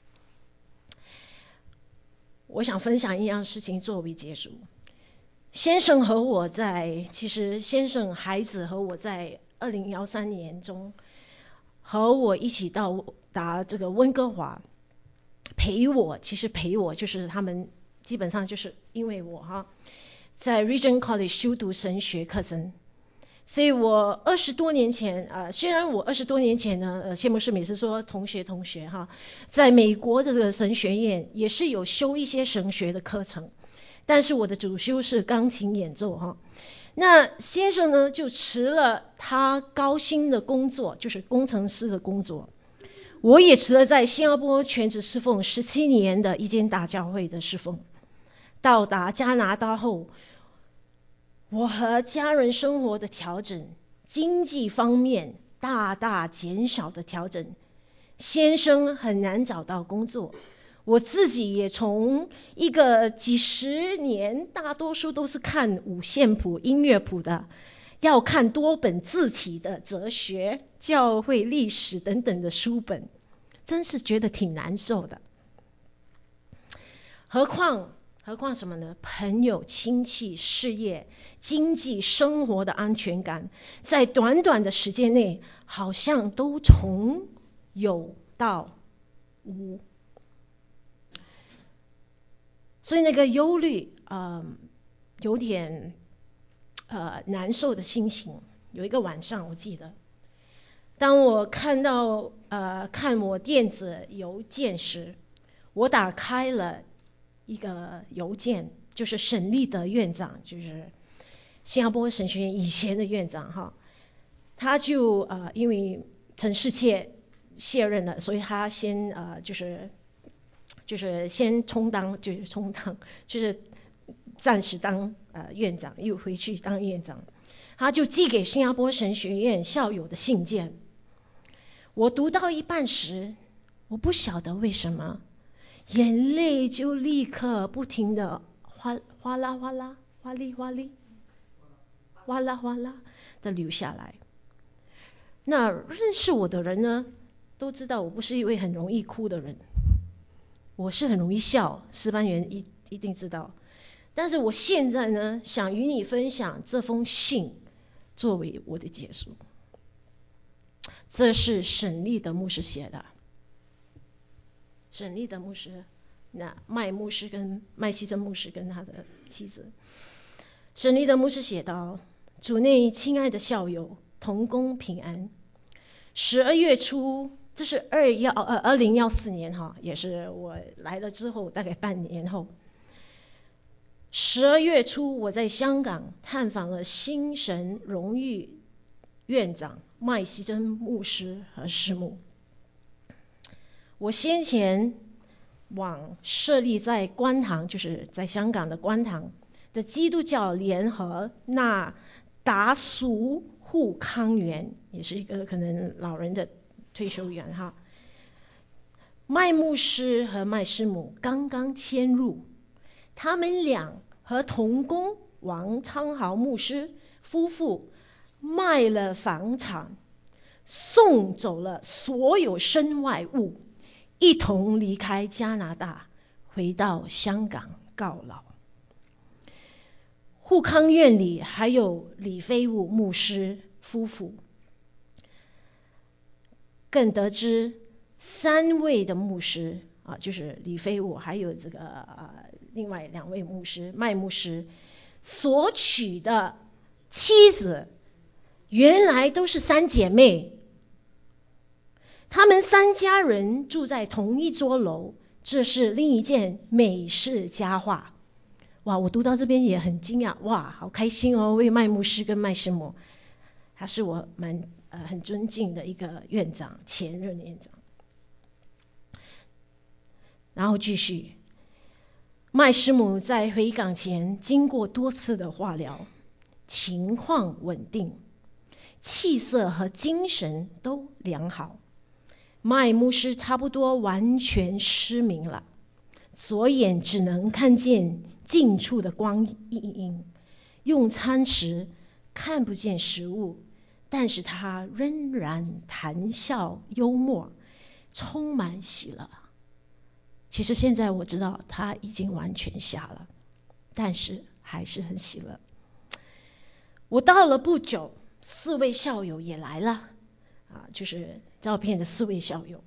我想分享一样事情作为结束。先生和我在，其实先生孩子和我在二零一三年中，和我一起到达这个温哥华，陪我，其实陪我就是他们基本上就是因为我哈，在 Regent College 修读神学课程。所以我二十多年前，呃，虽然我二十多年前呢，呃，谢牧师每次说同学同学哈，在美国的这个神学院也是有修一些神学的课程，但是我的主修是钢琴演奏哈。那先生呢就辞了他高薪的工作，就是工程师的工作，我也辞了在新加坡全职侍奉十七年的一间大教会的侍奉。到达加拿大后，我和家人生活的调整，经济方面大大减少的调整，先生很难找到工作，我自己也从一个几十年大多数都是看五线谱、音乐谱的，要看多本字体的哲学、教会历史等等的书本，真是觉得挺难受的。何况何况什么呢？朋友、亲戚、事业、经济、生活的安全感，在短短的时间内，好像都从有到无。所以那个忧虑，呃，有点呃难受的心情。有一个晚上，我记得，当我看到呃看我电子邮件时，我打开了一个邮件，就是沈立德院长，就是新加坡神学院以前的院长哈，他就呃因为陈世切卸任了，所以他先呃就是就是先充当就是充当就是暂时当呃院长，又回去当院长。他就寄给新加坡神学院校友的信件，我读到一半时，我不晓得为什么，眼泪就立刻不停的哗哗啦哗啦哗哩哗哩哗啦哗啦的流下来。那认识我的人呢，都知道我不是一位很容易哭的人，我是很容易笑，师班员一一定知道。但是我现在呢，想与你分享这封信作为我的结束。这是沈立德牧师写的，沈立德牧师，那麦牧师跟麦希珍牧师跟他的妻子。沈立德牧师写道：主内亲爱的校友，同工平安。十二月初，这是二幺呃二零幺四年哈，也是我来了之后大概半年后。十二月初，我在香港探访了新神荣誉院长麦希珍牧师和师母。我先前往设立在观塘，就是在香港的观塘的基督教联合那达俗护康园，也是一个可能老人的退休园哈。麦牧师和麦师母刚刚迁入，他们俩和同工王昌豪牧师夫妇卖了房产，送走了所有身外物，一同离开加拿大，回到香港告老。护康院里还有李飞武牧师夫妇，更得知三位的牧师啊，就是李飞武，还有这个呃另外两位牧师麦牧师所娶的妻子，原来都是三姐妹。他们三家人住在同一桌楼，这是另一件美事佳话。哇，我读到这边也很惊讶，哇，好开心哦，为麦牧师跟麦师母，他是我蛮呃很尊敬的一个院长，前任院长。然后继续，麦师母在回港前经过多次的化疗，情况稳定，气色和精神都良好。麦牧师差不多完全失明了，左眼只能看见近处的光影，用餐时看不见食物，但是他仍然谈笑幽默，充满喜乐。其实现在我知道他已经完全瞎了，但是还是很喜乐。我到了不久，四位校友也来了，啊，就是照片的四位校友，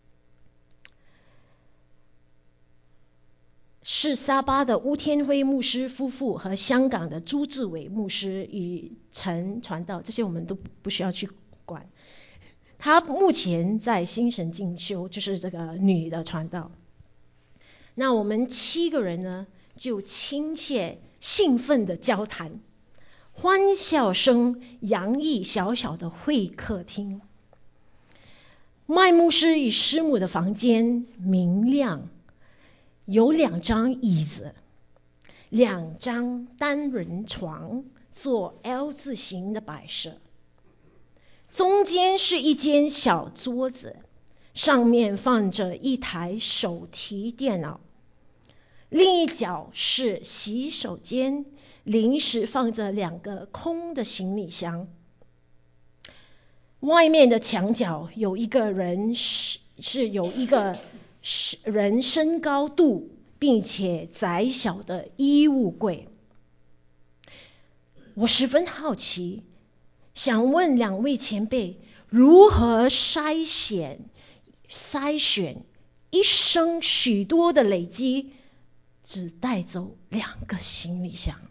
是沙巴的巫天辉牧师夫妇和香港的朱志伟牧师与陈传道，这些我们都不需要去管。他目前在新神进修，就是这个女的传道。那我们七个人呢，就亲切兴奋的交谈，欢笑声洋溢小小的会客厅。麦牧师与师母的房间明亮，有两张椅子，两张单人床做 L 字形的摆设，中间是一间小桌子，上面放着一台手提电脑，另一角是洗手间，临时放着两个空的行李箱。外面的墙角有一个人是是有一个人身高度并且窄小的衣物柜。我十分好奇，想问两位前辈如何筛选筛选一生许多的累积，只带走两个行李箱。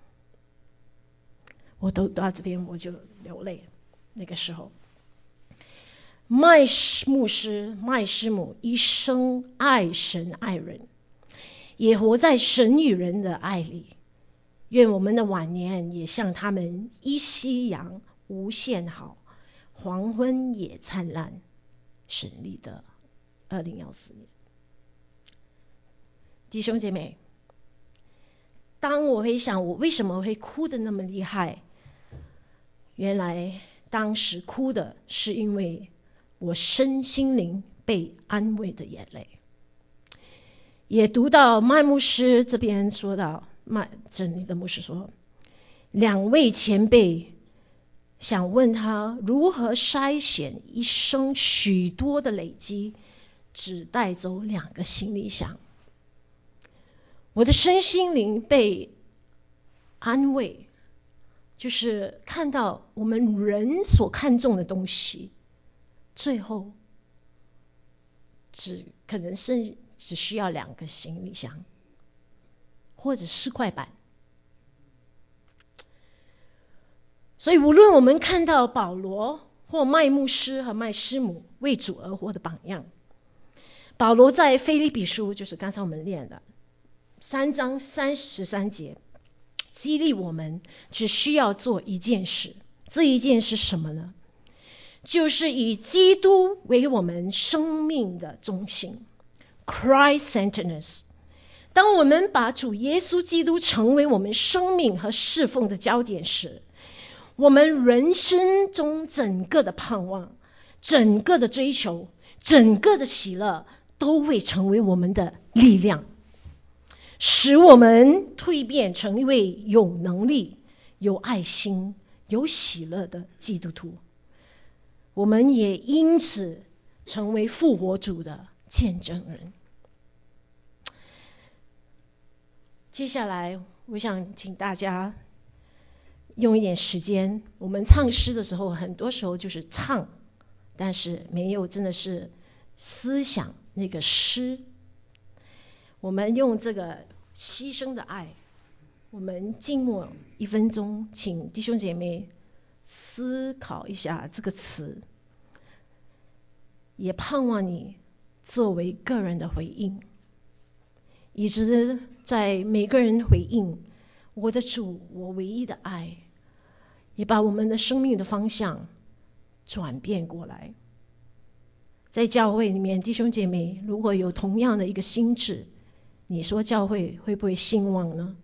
我都到这边我就流泪。那个时候，麦牧师、麦师母一生爱神爱人，也活在神与人的爱里。愿我们的晚年也像他们一夕阳无限好，黄昏也灿烂。 省立的二零一四年。弟兄姐妹，当我会想我为什么会哭得那么厉害，原来当时哭的是因为我身心灵被安慰的眼泪。也读到麦牧师这边说到，麦真理的牧师说，两位前辈想问他如何筛选一生许多的累积，只带走两个行李箱。我的身心灵被安慰，就是看到我们人所看重的东西，最后只可能是只需要两个行李箱，或者四块板。所以无论我们看到保罗或麦牧师和麦师母为主而活的榜样，保罗在腓立比书，就是刚才我们念的三章三十三节，激励我们只需要做一件事。这一件是什么呢？就是以基督为我们生命的中心， Christ-centeredness。 当我们把主耶稣基督成为我们生命和侍奉的焦点时，我们人生中整个的盼望、整个的追求、整个的喜乐都会成为我们的力量，使我们蜕变成一位有能力、有爱心、有喜乐的基督徒。我们也因此成为复活主的见证人。接下来我想请大家用一点时间，我们唱诗的时候很多时候就是唱，但是没有真的是思想那个诗。我们用这个牺牲的爱，我们静默一分钟，请弟兄姐妹思考一下这个词，也盼望你作为个人的回应，以致在每个人回应我的主，我唯一的爱，也把我们的生命的方向转变过来。在教会里面，弟兄姐妹如果有同样的一个心志，你说教会会不会兴旺呢？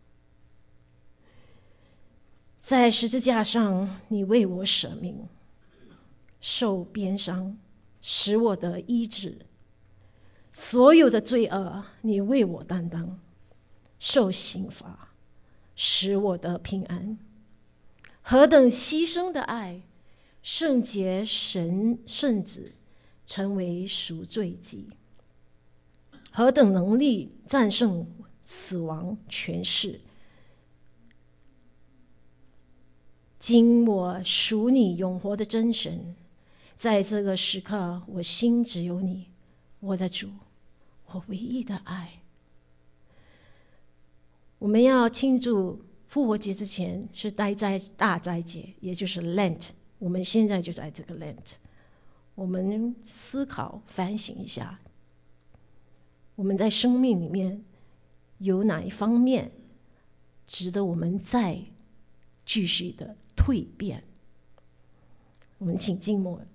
在十字架上，你为我舍命，受鞭伤，使我得医治，所有的罪恶你为我担当，受刑罚，使我得平安。何等牺牲的爱，圣洁神圣子成为赎罪祭，何等能力战胜死亡权势。今我属你永活的真神，在这个时刻我心只有你，我的主，我唯一的爱。我们要庆祝复活节之前是待斋大斋节，也就是 Lent， 我们现在就在这个 Lent。 我们思考反省一下，我们在生命里面有哪一方面值得我们再继续的蜕变。我们请静默。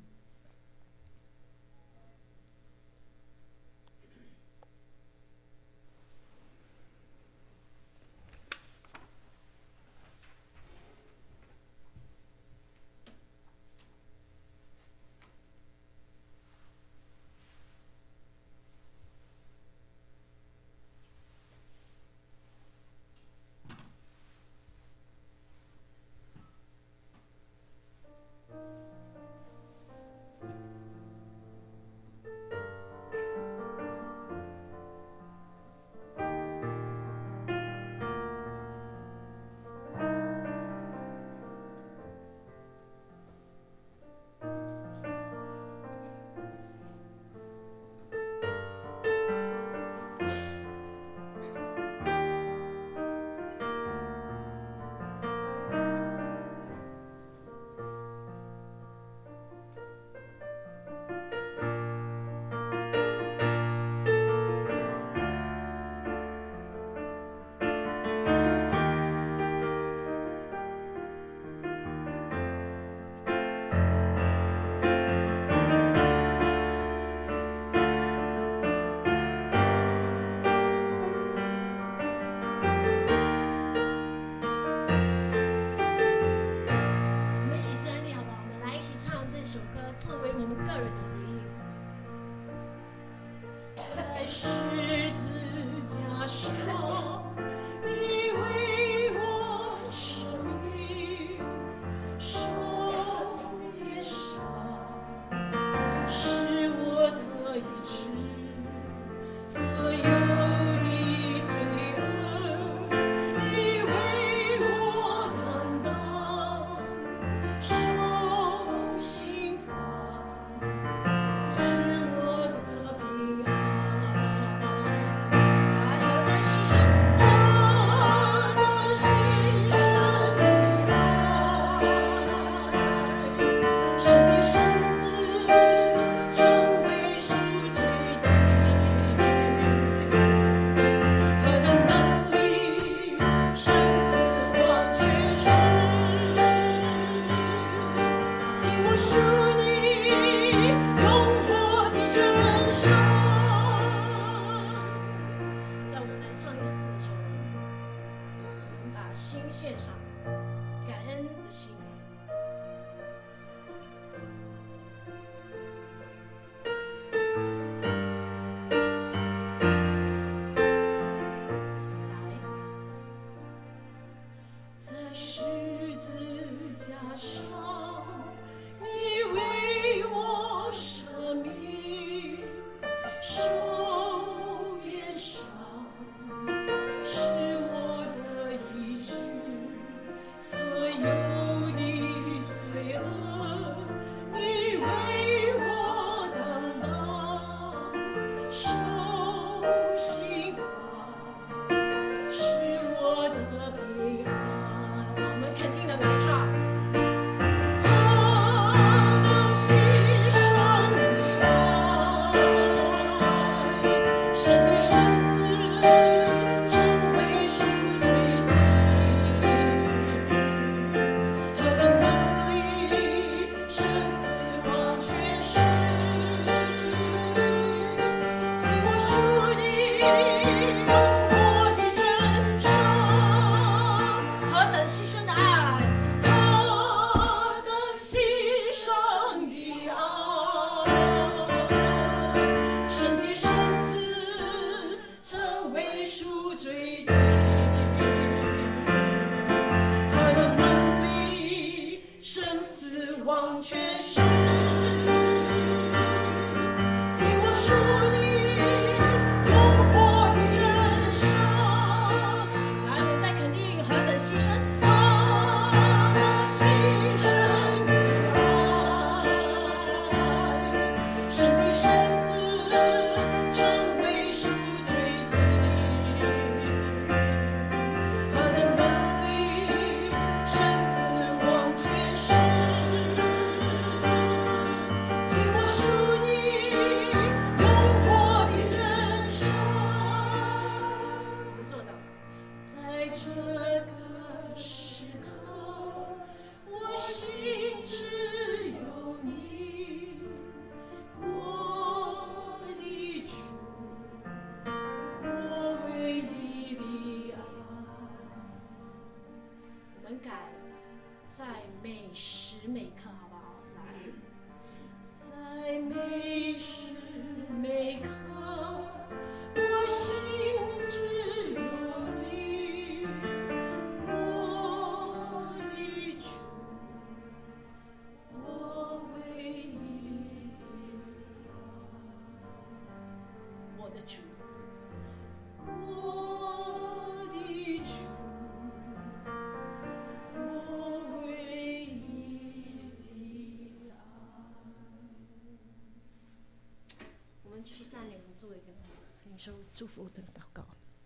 的心。在十字架上，你为我舍命，受鞭伤是我的医治，所有的罪恶你为我担当，受刑罚是我的平安。我们肯定的来唱。何等牺牲的爱，舍己身子，成为赎罪祭。何等能力，生死完全是，最我属你永活的真相。何等牺牲的爱，何等牺牲的爱，舍己身子，成为赎罪祭。何等能力，生死完全是，最我属你永活的真相。来，我们再肯定何等牺牲，何等牺牲的爱，舍己身子，成为赎罪祭。何等能力，生死完全是，最我属你永活的真相。我们做到，在这个时刻，我心只有你，我的主，我唯一的爱。我们改在每时每刻，好不好？来，在每时每刻，我心只有你，我的主，我唯一的爱。我的主，我的主，我唯一的爱。我们继续站立，我们做一个领受祝福的祷告。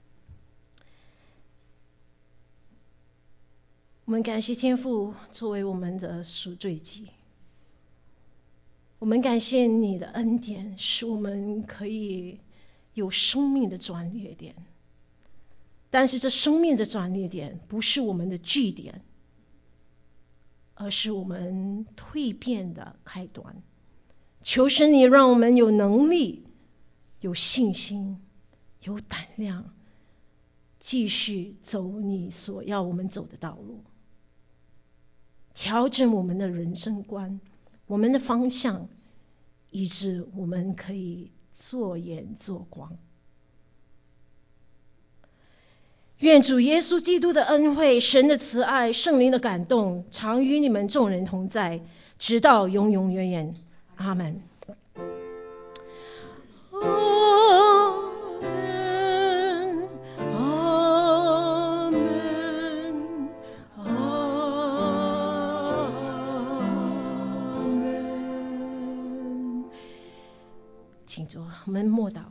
我们感谢天父作为我们的赎罪祭，我们感谢你的恩典，使我们可以有生命的转捩点。但是这生命的转捩点不是我们的据点，而是我们蜕变的开端。求神你让我们有能力、有信心、有胆量，继续走你所要我们走的道路，调整我们的人生观、我们的方向，以致我们可以做盐做光。愿主耶稣基督的恩惠、神的慈爱、圣灵的感动，常与你们众人同在，直到永永远远。阿们。阿们，阿们。请坐，我们默祷。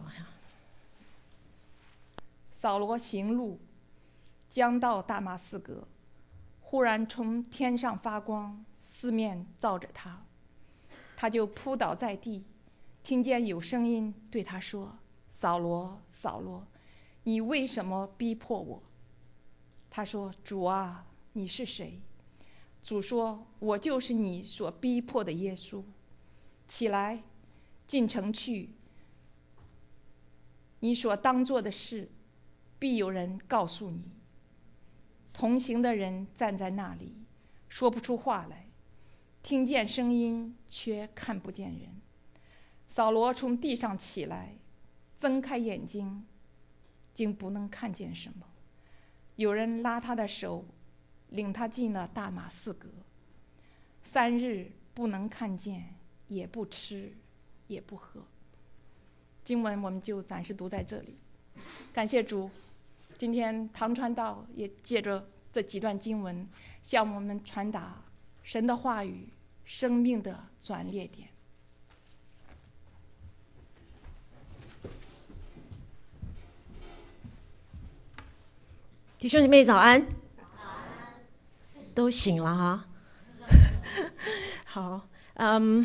扫罗行路，将到大马士革，忽然从天上发光，四面照着他，他就扑倒在地，听见有声音对他说：扫罗，扫罗，你为什么逼迫我？他说：主啊，你是谁？主说：我就是你所逼迫的耶稣。起来，进城去，你所当做的事必有人告诉你。同行的人站在那里， 说不出话来，听见声音却看不见人。扫罗从地上起来，睁开眼睛，竟不能看见什么。有人拉他的手，领他进了大马士革。三日不能看见，也不吃，也不喝。经文我们就暂时读在这里。感谢主，今天唐传道也借着这几段经文，向我们传达神的话语，生命的转捩点。 弟兄姐妹早安，都醒了哈。好，嗯，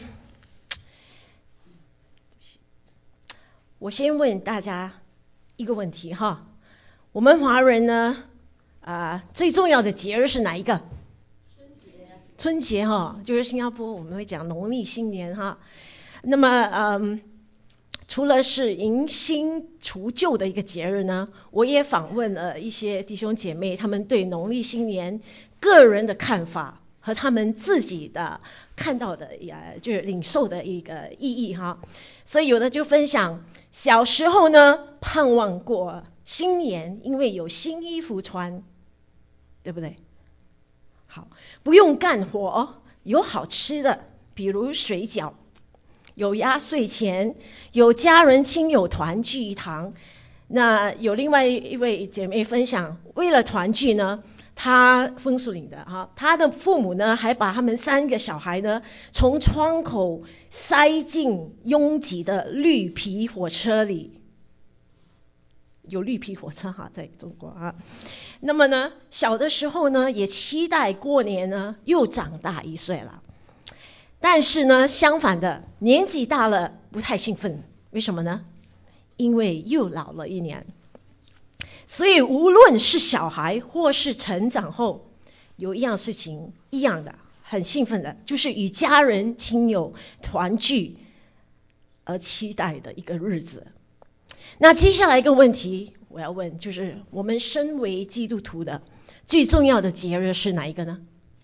我先问大家一个问题哈，我们华人呢，啊、呃，最重要的节日是哪一个？ 春节。 春节哈，就是新加坡我们会讲农历新年哈。那么，嗯，除了是迎新除旧的一个节日呢，我也访问了一些弟兄姐妹，他们对农历新年个人的看法和他们自己的看到的，也就是领受的一个意义哈。所以有的就分享小时候呢，盼望过新年，因为有新衣服穿，对不对？好，不用干活，有好吃的，比如水饺。有压岁钱，有家人亲友团聚一堂。那有另外一位姐妹分享，为了团聚呢，她风俗岭的哈，她的父母呢还把他们三个小孩呢从窗口塞进拥挤的绿皮火车里。有绿皮火车哈，在中国啊。那么呢，小的时候呢，也期待过年呢又长大一岁了。但是呢，相反的，年纪大了不太兴奋，为什么呢？因为又老了一年。所以无论是小孩或是成长后，有一样事情一样的，很兴奋的，就是与家人亲友团聚而期待的一个日子。那接下来一个问题我要问，就是我们身为基督徒的最重要的节日是哪一个呢？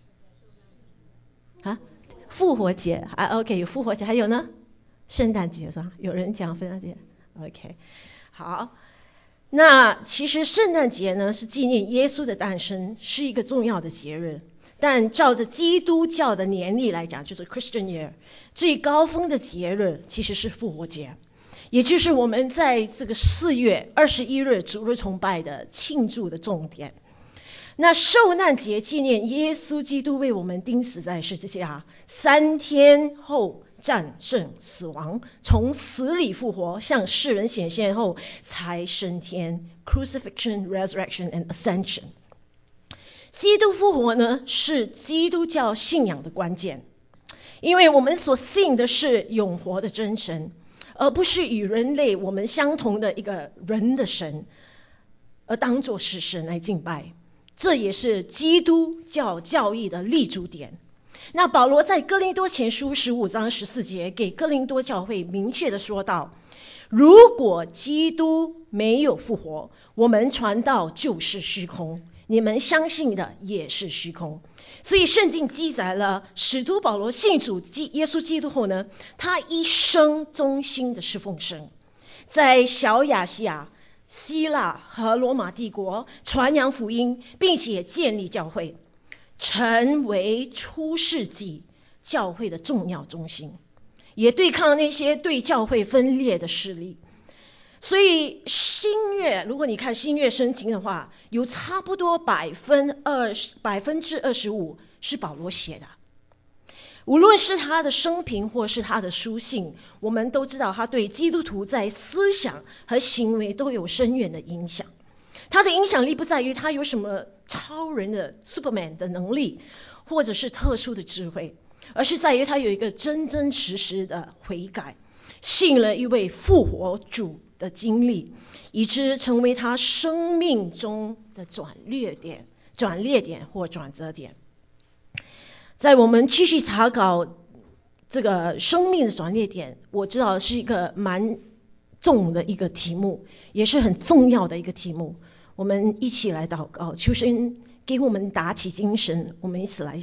啊？复活节啊 ，OK， 有复活节，还有呢，圣诞节是吧？有人讲圣诞节 ，OK， 好。那其实圣诞节呢是纪念耶稣的诞生，是一个重要的节日。但照着基督教的年历来讲，就是 Christian Year， 最高峰的节日其实是复活节，也就是我们在这个四月二十一日主日崇拜的庆祝的重点。那受难节纪念耶稣基督为我们钉死在十字架，三天后战胜死亡，从死里复活，向世人显现后才升天。Crucifixion, Resurrection and Ascension。基督复活呢，是基督教信仰的关键，因为我们所信的是永活的真神，而不是与人类我们相同的一个人的神，而当作是神来敬拜。这也是基督教教义的立足点。那保罗在哥林多前书十五章十四节给哥林多教会明确的说道，如果基督没有复活，我们传道就是虚空，你们相信的也是虚空。所以圣经记载了使徒保罗信主耶稣基督后呢，他一生忠心的侍奉神，在小亚细亚、希腊和罗马帝国传扬福音，并且建立教会，成为初世纪教会的重要中心，也对抗那些对教会分裂的势力。所以新约，如果你看新约圣经的话，有差不多百分二十百分之二十五是保罗写的。无论是他的生平或是他的书信，我们都知道他对基督徒在思想和行为都有深远的影响。他的影响力不在于他有什么超人的 Superman 的能力，或者是特殊的智慧，而是在于他有一个真真实实的悔改，信了一位复活主的经历，以致成为他生命中的转捩点、转捩点或转折点。在我们继续查考这个生命的转捩点，我知道是一个蛮重的一个题目，也是很重要的一个题目。我们一起来祷告，求神给我们打起精神，我们一起来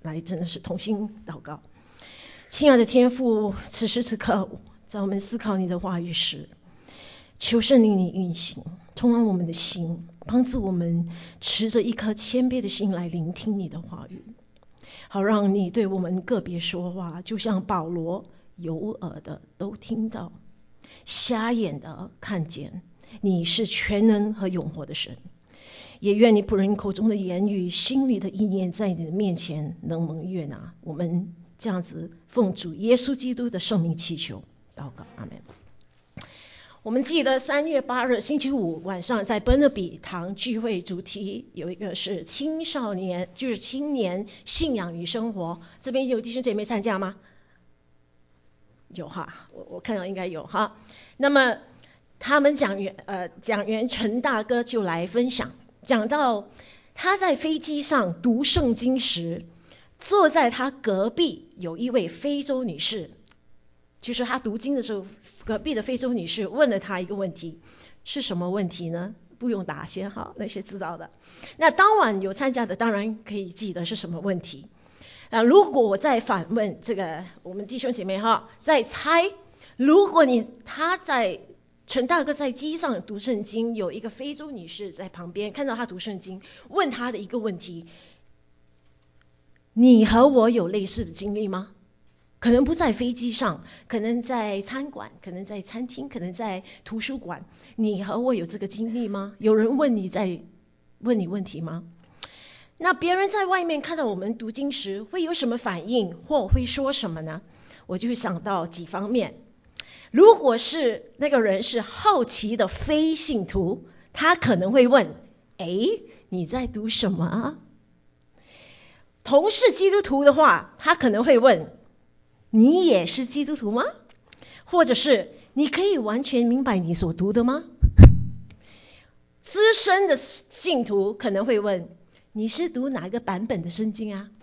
来真的是同心祷告。亲爱的天父，此时此刻在我们思考你的话语时，求圣灵你运行，充满我们的心，帮助我们持着一颗谦卑的心来聆听你的话语，好让你对我们个别说话，就像保罗有耳的都听到，瞎眼的看见。你是全能和永活的神，也愿你仆人口中的言语，心里的意念在你的面前能蒙悦纳。我们这样子奉主耶稣基督的圣名祈求祷告，阿们。我们记得三月八日星期五晚上在本勒比堂聚会，主题有一个是青少年，就是青年信仰与生活。这边有弟兄姐妹参加吗？有哈，我我看到应该有哈。那么他们讲员呃讲员陈大哥就来分享，讲到他在飞机上读圣经时，坐在他隔壁有一位非洲女士，就是他读经的时候，隔壁的非洲女士问了他一个问题，是什么问题呢？不用答先好，那些知道的。那当晚有参加的当然可以记得是什么问题。啊，如果我再反问这个我们弟兄姐妹哈，再猜，如果你他在陈大哥在机上读圣经，有一个非洲女士在旁边看到他读圣经，问他的一个问题：你和我有类似的经历吗？可能不在飞机上，可能在餐馆，可能在餐厅，可能在图书馆。你和我有这个经历吗？有人问你在问你问题吗？那别人在外面看到我们读经时会有什么反应，或会说什么呢？我就想到几方面。如果是那个人是好奇的非信徒，他可能会问：诶，你在读什么啊？同是基督徒的话，他可能会问：你也是基督徒吗？或者是你可以完全明白你所读的吗？资深的信徒可能会问：你是读哪个版本的圣经啊？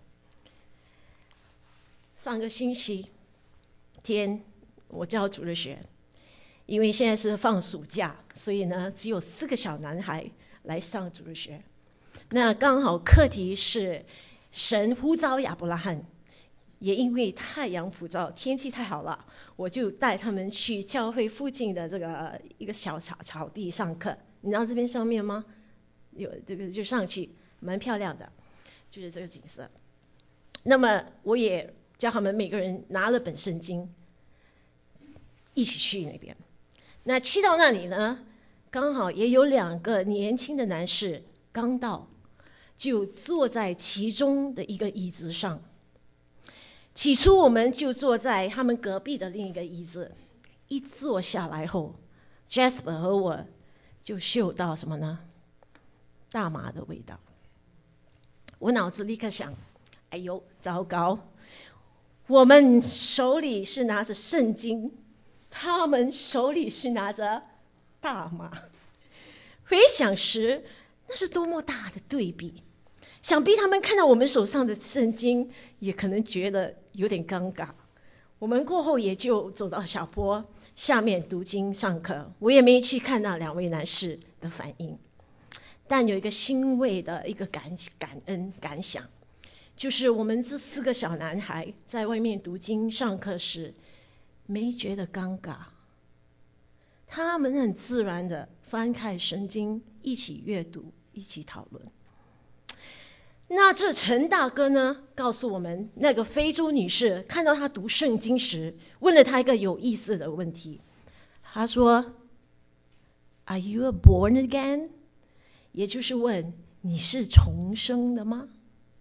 上个星期天我教主日学，因为现在是放暑假，所以呢只有四个小男孩来上主日学。那刚好课题是神呼召亚伯拉罕，也因为太阳普照，天气太好了，我就带他们去教会附近的这个一个小草草地上课。你知道这边上面吗？有这个就上去，蛮漂亮的，就是这个景色。那么我也叫他们每个人拿了本圣经，一起去那边。那去到那里呢，刚好也有两个年轻的男士刚到，就坐在其中的一个椅子上。起初我们就坐在他们隔壁的另一个椅子，一坐下来后 Jasper 和我就嗅到什么呢？大麻的味道。我脑子立刻想，哎呦糟糕，我们手里是拿着圣经，他们手里是拿着大麻。回想时，那是多么大的对比。想必他们看到我们手上的圣经，也可能觉得有点尴尬。我们过后也就走到小坡下面读经上课，我也没去看那两位男士的反应。但有一个欣慰的一个感感恩感想，就是我们这四个小男孩在外面读经上课时，没觉得尴尬。他们很自然的翻开圣经，一起阅读，一起讨论。那这陈大哥呢，告诉我们，那个非洲女士看到他读圣经时，问了他一个有意思的问题。他说 Are you born again？ 也就是问你是重生的吗？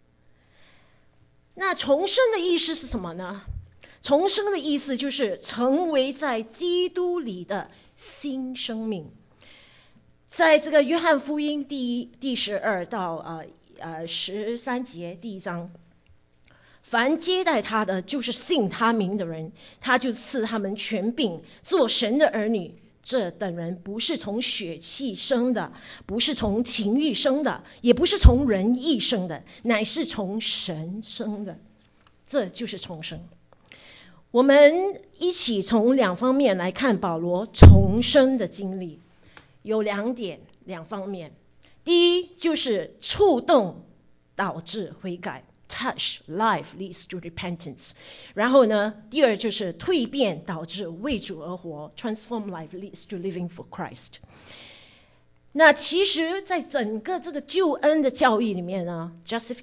那重生的意思是什么呢？重生的意思就是成为在基督里的新生命。在这个约翰福音第一第十二到呃呃十三节第一章，凡接待他的，就是信他名的人，他就赐他们权柄，做神的儿女。这等人不是从血气生的，不是从情欲生的，也不是从人意生的，乃是从神生的。这就是重生。我们一起从两方面来看保罗重生的经历，有两点两方面。第一就是触动导致悔改， touch life leads to repentance。然后呢，第二就是蜕变导致为主而活 ，transform life leads to living for Christ。那其实，在整个这个救恩的教义里面呢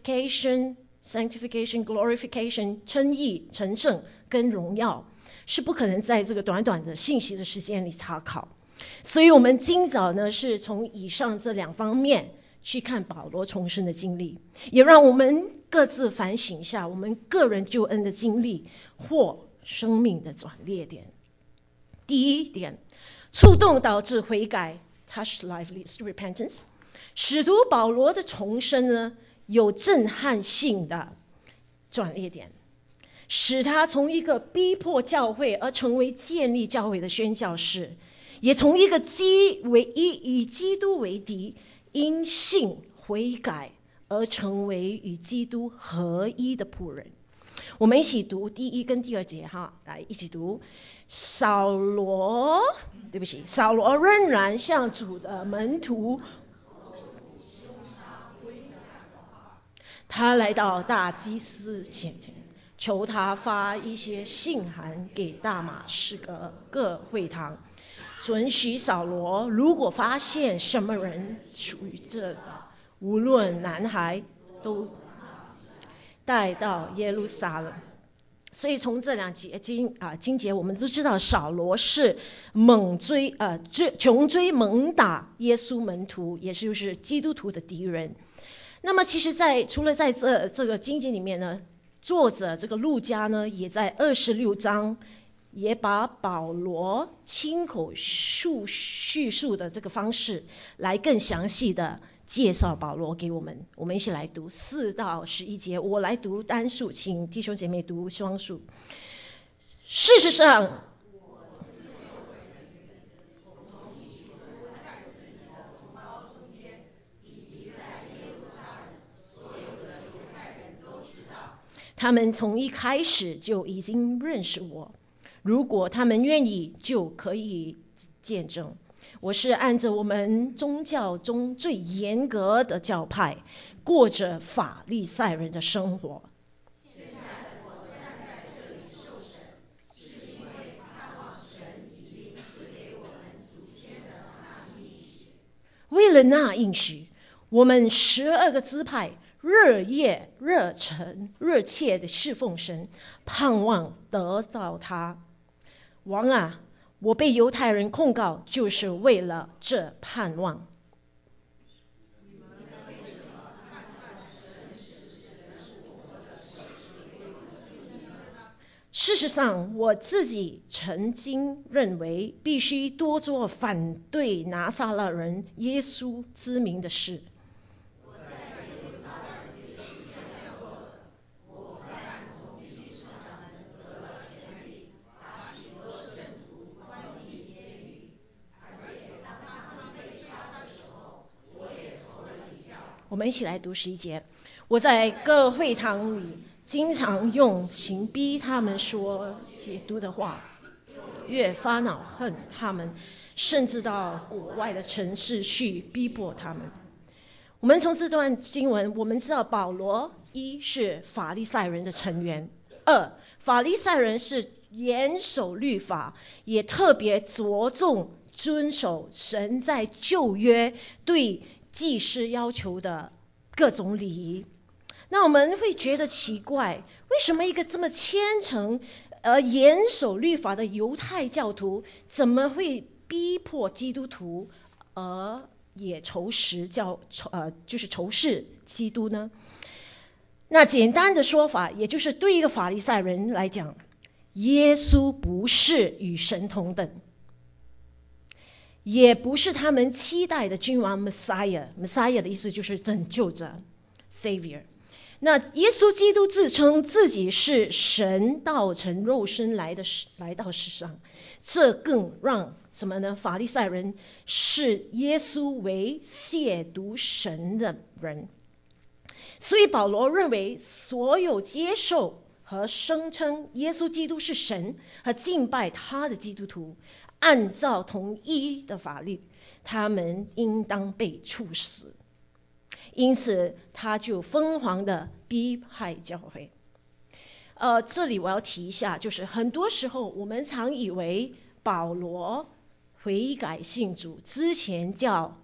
，justification、sanctification、glorification， 称义、成圣跟荣耀，是不可能在这个短短的信息的时间里查考。所以我们今早呢，是从以上这两方面去看保罗重生的经历，也让我们各自反省一下我们个人救恩的经历或生命的转捩点。第一点，触动导致悔改 touch life leads to repentance。 使徒保罗的重生呢，有震撼性的转捩点，使他从一个逼迫教会而成为建立教会的宣教士，也从一个基为一以基督为敌，因信悔改而成为与基督合一的仆人。我们一起读第一跟第二节哈，来一起读。扫罗，对不起，扫罗仍然向主的门徒，他来到大祭司前，求他发一些信函给大马士革各会堂，准许扫罗如果发现什么人属于这个，无论男孩，都带到耶路撒冷。所以从这两节经啊经节，我们都知道扫罗是猛追呃追穷追猛打耶稣门徒，也就是基督徒的敌人。那么其实在除了在这这个经节里面呢，作者这个路加呢，也在二十六章也把保罗亲口述叙述的这个方式来更详细的介绍保罗给我们。我们一起来读四到十一节，我来读单数，请弟兄姐妹读双数。事实上，他们从一开始就已经认识我，如果他们愿意，就可以见证。我是按着我们宗教中最严格的教派，过着法利赛人的生活。现在我站在这里受审，是因为盼望神已经赐给我们祖先的那应许。为了那应许，我们十二个支派日夜热忱热切的侍奉神，盼望得到他。王啊，我被犹太人控告，就是为了这盼望。事实上，我自己曾经认为必须多做反对拿撒勒人耶稣之名的事。我们一起来读十一节。我在各会堂里经常用刑逼他们说基督的话，越发恼恨他们，甚至到国外的城市去逼迫他们。我们从这段经文，我们知道保罗一是法利赛人的成员，二法利赛人是严守律法，也特别着重遵守神在旧约对祭司要求的各种礼仪。那我们会觉得奇怪，为什么一个这么虔诚呃严守律法的犹太教徒，怎么会逼迫基督徒而也仇视教呃就是仇视基督呢？那简单的说法，也就是对一个法利赛人来讲，耶稣不是与神同等，也不是他们期待的君王 Messiah。Messiah 的意思就是拯救者 Savior。那耶稣基督自称自己是神道成肉身来的来到世上，这更让什么呢？法利赛人视耶稣为亵渎神的人。所以保罗认为，所有接受和声称耶稣基督是神和敬拜他的基督徒，按照同一的法律，他们应当被处死。因此他就疯狂地逼害教会。呃，这里我要提一下，就是很多时候我们常以为保罗悔改信主之前叫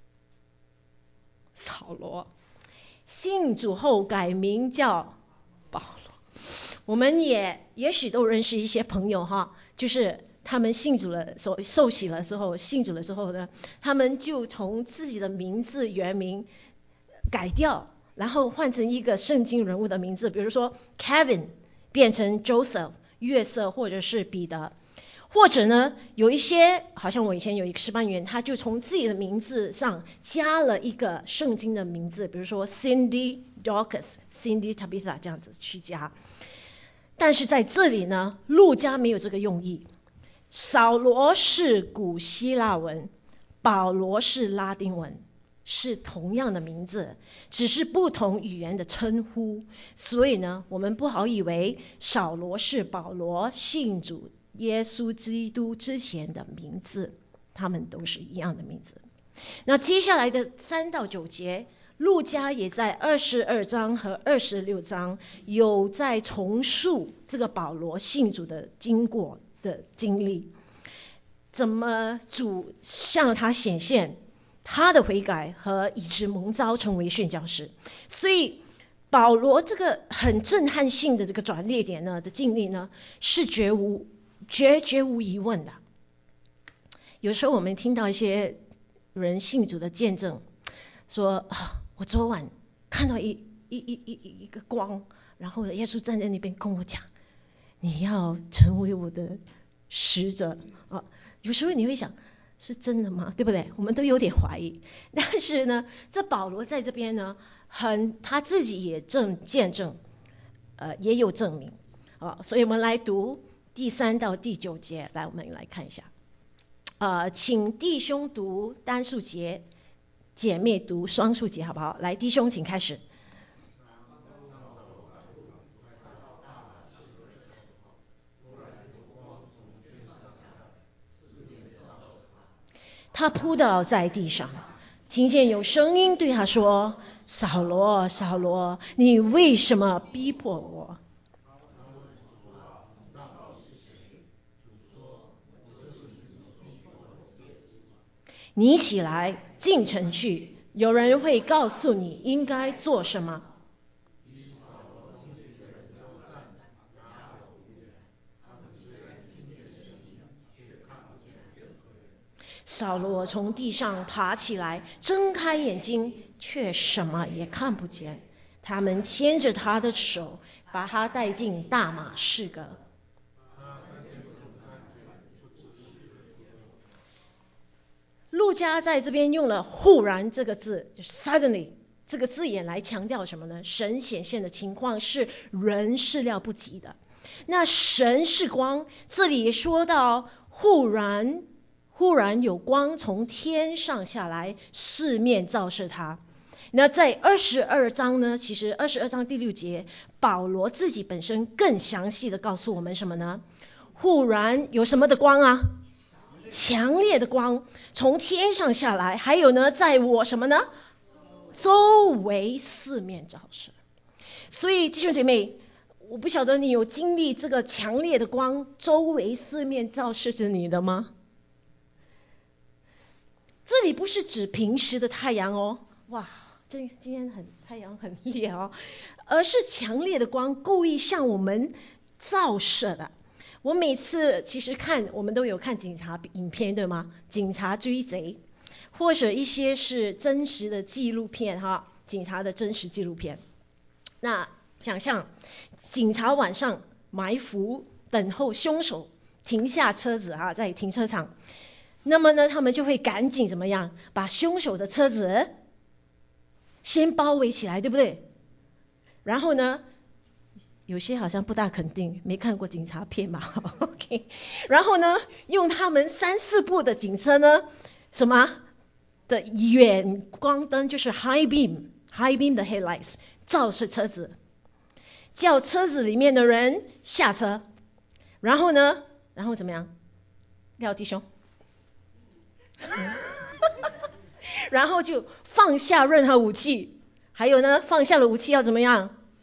扫罗，信主后改名叫保罗。我们也也许都认识一些朋友哈，就是他们信主了，受受洗了之后，信主了之后呢，他们就从自己的名字原名改掉，然后换成一个圣经人物的名字，比如说 Kevin 变成 Joseph 约瑟或者是彼得，或者呢有一些好像我以前有一个师班员，他就从自己的名字上加了一个圣经的名字，比如说 Cindy Dorcas Cindy Tabitha 这样子去加。但是在这里呢，路加没有这个用意。扫罗是古希腊文，保罗是拉丁文，是同样的名字，只是不同语言的称呼。所以呢，我们不好以为扫罗是保罗信主耶稣基督之前的名字，他们都是一样的名字。那接下来的三到九节，路加也在二十二章和二十六章有在重述这个保罗信主的经过的经历，怎么主向他显现他的悔改和以致蒙召成为宣教士。所以保罗这个很震撼性的这个转捩点呢的经历呢，是绝无绝绝无疑问的。有时候我们听到一些人信主的见证，说啊，我昨晚看到一一一一一个光，然后耶稣站在那边跟我讲，你要成为我的使者啊。有时候你会想，是真的吗？对不对？我们都有点怀疑。但是呢，这保罗在这边呢，很他自己也证见证，呃，也有证明啊。所以我们来读第三到第九节，来，我们来看一下。呃，请弟兄读单数节，姐妹读双数节，好不好？来，弟兄请开始。他扑倒在地上，听见有声音对他说：扫罗，扫罗，你为什么逼迫我？你起来，进城去，有人会告诉你应该做什么。扫罗从地上爬起来，睁开眼睛，却什么也看不见。他们牵着他的手，把他带进大马士革。路加在这边用了忽然这个字，就是 suddenly 这个字眼来强调什么呢？神显现的情况是人始料不及的。那神是光，这里也说到忽然忽然有光从天上下来，四面照射他。那在二十二章呢，其实二十二章第六节，保罗自己本身更详细的告诉我们什么呢？忽然有什么的光啊？强烈的光从天上下来，还有呢，在我什么呢？周围四面照射。所以弟兄姐妹，我不晓得你有经历这个强烈的光周围四面照射着你的吗？这里不是指平时的太阳哦，哇，这今天很太阳很烈哦，而是强烈的光故意向我们照射的。我每次其实看，我们都有看警察影片，对吗？警察追贼，或者一些是真实的纪录片哈，警察的真实纪录片。那想象警察晚上埋伏，等候凶手停下车子啊，在停车场。那么呢，他们就会赶紧怎么样，把凶手的车子先包围起来，对不对？然后呢，有些好像不大肯定，没看过警察片嘛，OK。然后呢，用他们三四部的警车呢，什么的远光灯，就是 high beam，high beam 的 headlights 照射车子，叫车子里面的人下车，然后呢，然后怎么样？廖弟兄，然后就放下任何武器，还有呢，放下了武器要怎么样？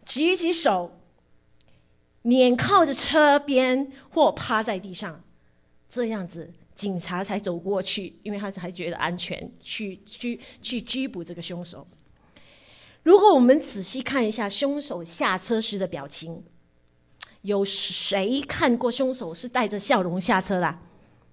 举起手，脸靠着车边或趴在地上，这样子警察才走过去，因为他才觉得安全，去去去拘捕这个凶手。如果我们仔细看一下凶手下车时的表情，有谁看过凶手是带着笑容下车的？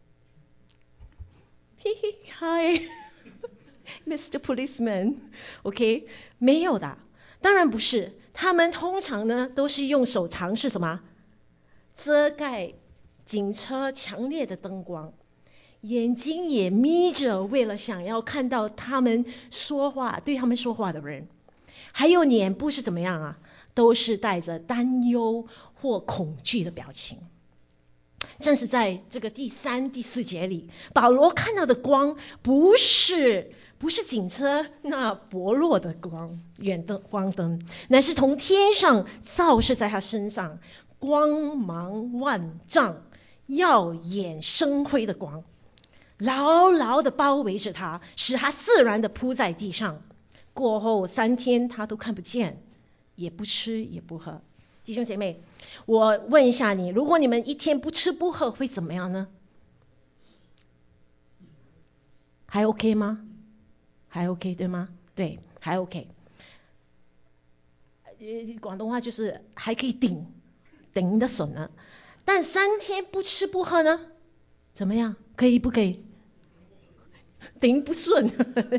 嘿嘿 ，Hi Mister Policeman， OK， 没有的，当然不是。他们通常呢都是用手尝试什么？遮盖警车强烈的灯光，眼睛也眯着，为了想要看到他们说话，对他们说话的人。还有脸部是怎么样啊？都是带着担忧或恐惧的表情。正是在这个第三、第四节里，保罗看到的光不是不是警车那薄弱的光，远灯光灯，乃是从天上照射在他身上，光芒万丈、耀眼生辉的光，牢牢的包围着他，使他自然的扑在地上。过后三天他都看不见，也不吃也不喝。弟兄姐妹，我问一下你，如果你们一天不吃不喝会怎么样呢？还 OK 吗？还 OK 对吗？对，还 OK。呃，广东话就是还可以顶，顶得顺了。但三天不吃不喝呢？怎么样？可以不可以？顶不顺，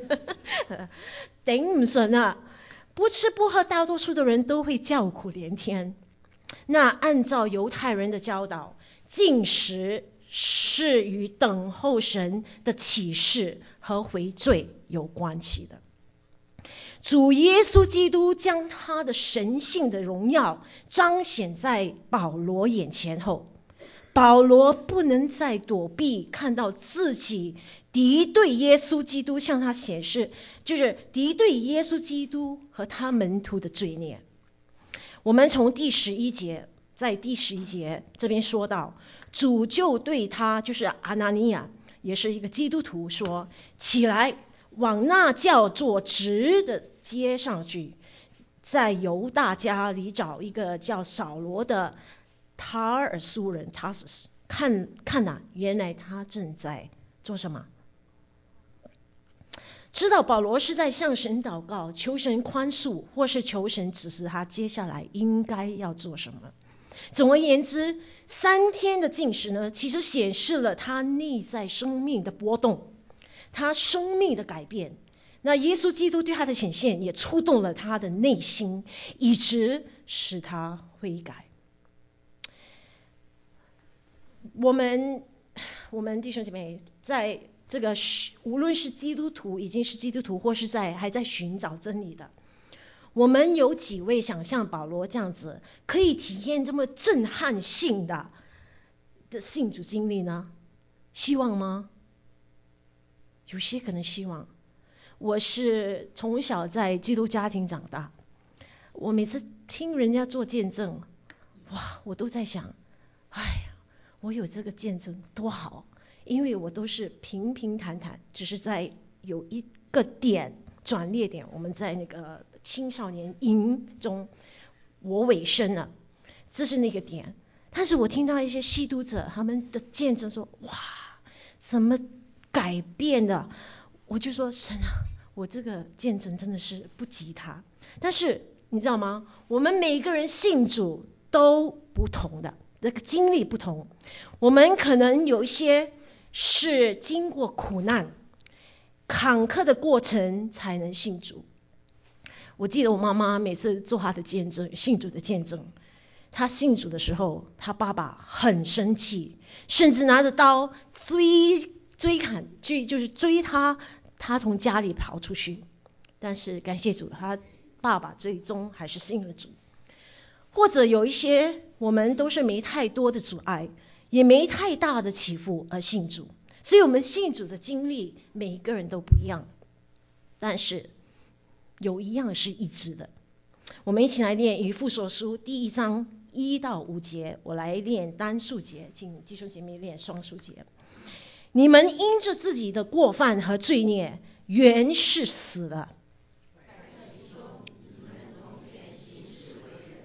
顶唔顺啊！不吃不喝，大多数的人都会叫苦连天。那按照犹太人的教导，禁食是与等候神的启示和回罪有关系的。主耶稣基督将他的神性的荣耀彰显在保罗眼前后，保罗不能再躲避看到自己敌对耶稣基督向他显示，就是敌对耶稣基督和他门徒的罪孽。我们从第十一节，在第十一节这边说到，主就对他，就是阿拿尼亚，也是一个基督徒，说：起来，往那叫做直的街上去，在犹大家里找一个叫扫罗的塔尔苏人 Tarsus， 看看呐、啊，原来他正在做什么？知道保罗是在向神祷告，求神宽恕，或是求神指示他接下来应该要做什么。总而言之，三天的禁食呢，其实显示了他内在生命的波动，他生命的改变。那耶稣基督对他的显现，也触动了他的内心，以致使他悔改。我们，我们弟兄姐妹，在这个无论是基督徒，已经是基督徒，或是在还在寻找真理的，我们有几位想像保罗这样子，可以体验这么震撼性的的信主经历呢？希望吗？有些可能希望。我是从小在基督家庭长大，我每次听人家做见证，哇，我都在想，哎呀，我有这个见证多好。因为我都是平平坦坦，只是在有一个点转捩点，我们在那个青少年营中，我委身了，这是那个点。但是我听到一些吸毒者他们的见证说，哇，怎么改变的？我就说，神啊，我这个见证真的是不及他。但是你知道吗？我们每个人信主都不同的，那个经历不同。我们可能有一些是经过苦难、坎坷的过程才能信主。我记得我妈妈每次做她的见证，信主的见证，她信主的时候，她爸爸很生气，甚至拿着刀追追砍，追就是追她，她从家里跑出去。但是感谢主，她爸爸最终还是信了主。或者有一些我们都是没太多的阻碍，也没太大的起伏而信主，所以我们信主的经历每一个人都不一样，但是有一样是一致的。我们一起来念以弗所书第一章一到五节，我来念单数节，请弟兄姐妹念双数节。你们因着自己的过犯和罪孽，原是死了。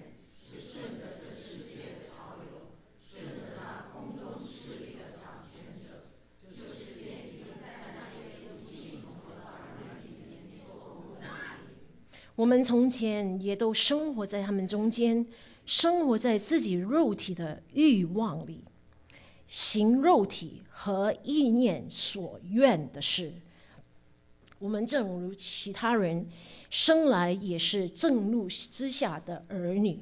我们从前也都生活在他们中间，生活在自己肉体的欲望里，行肉体和意念所愿的事。我们正如其他人，生来也是正怒之下的儿女。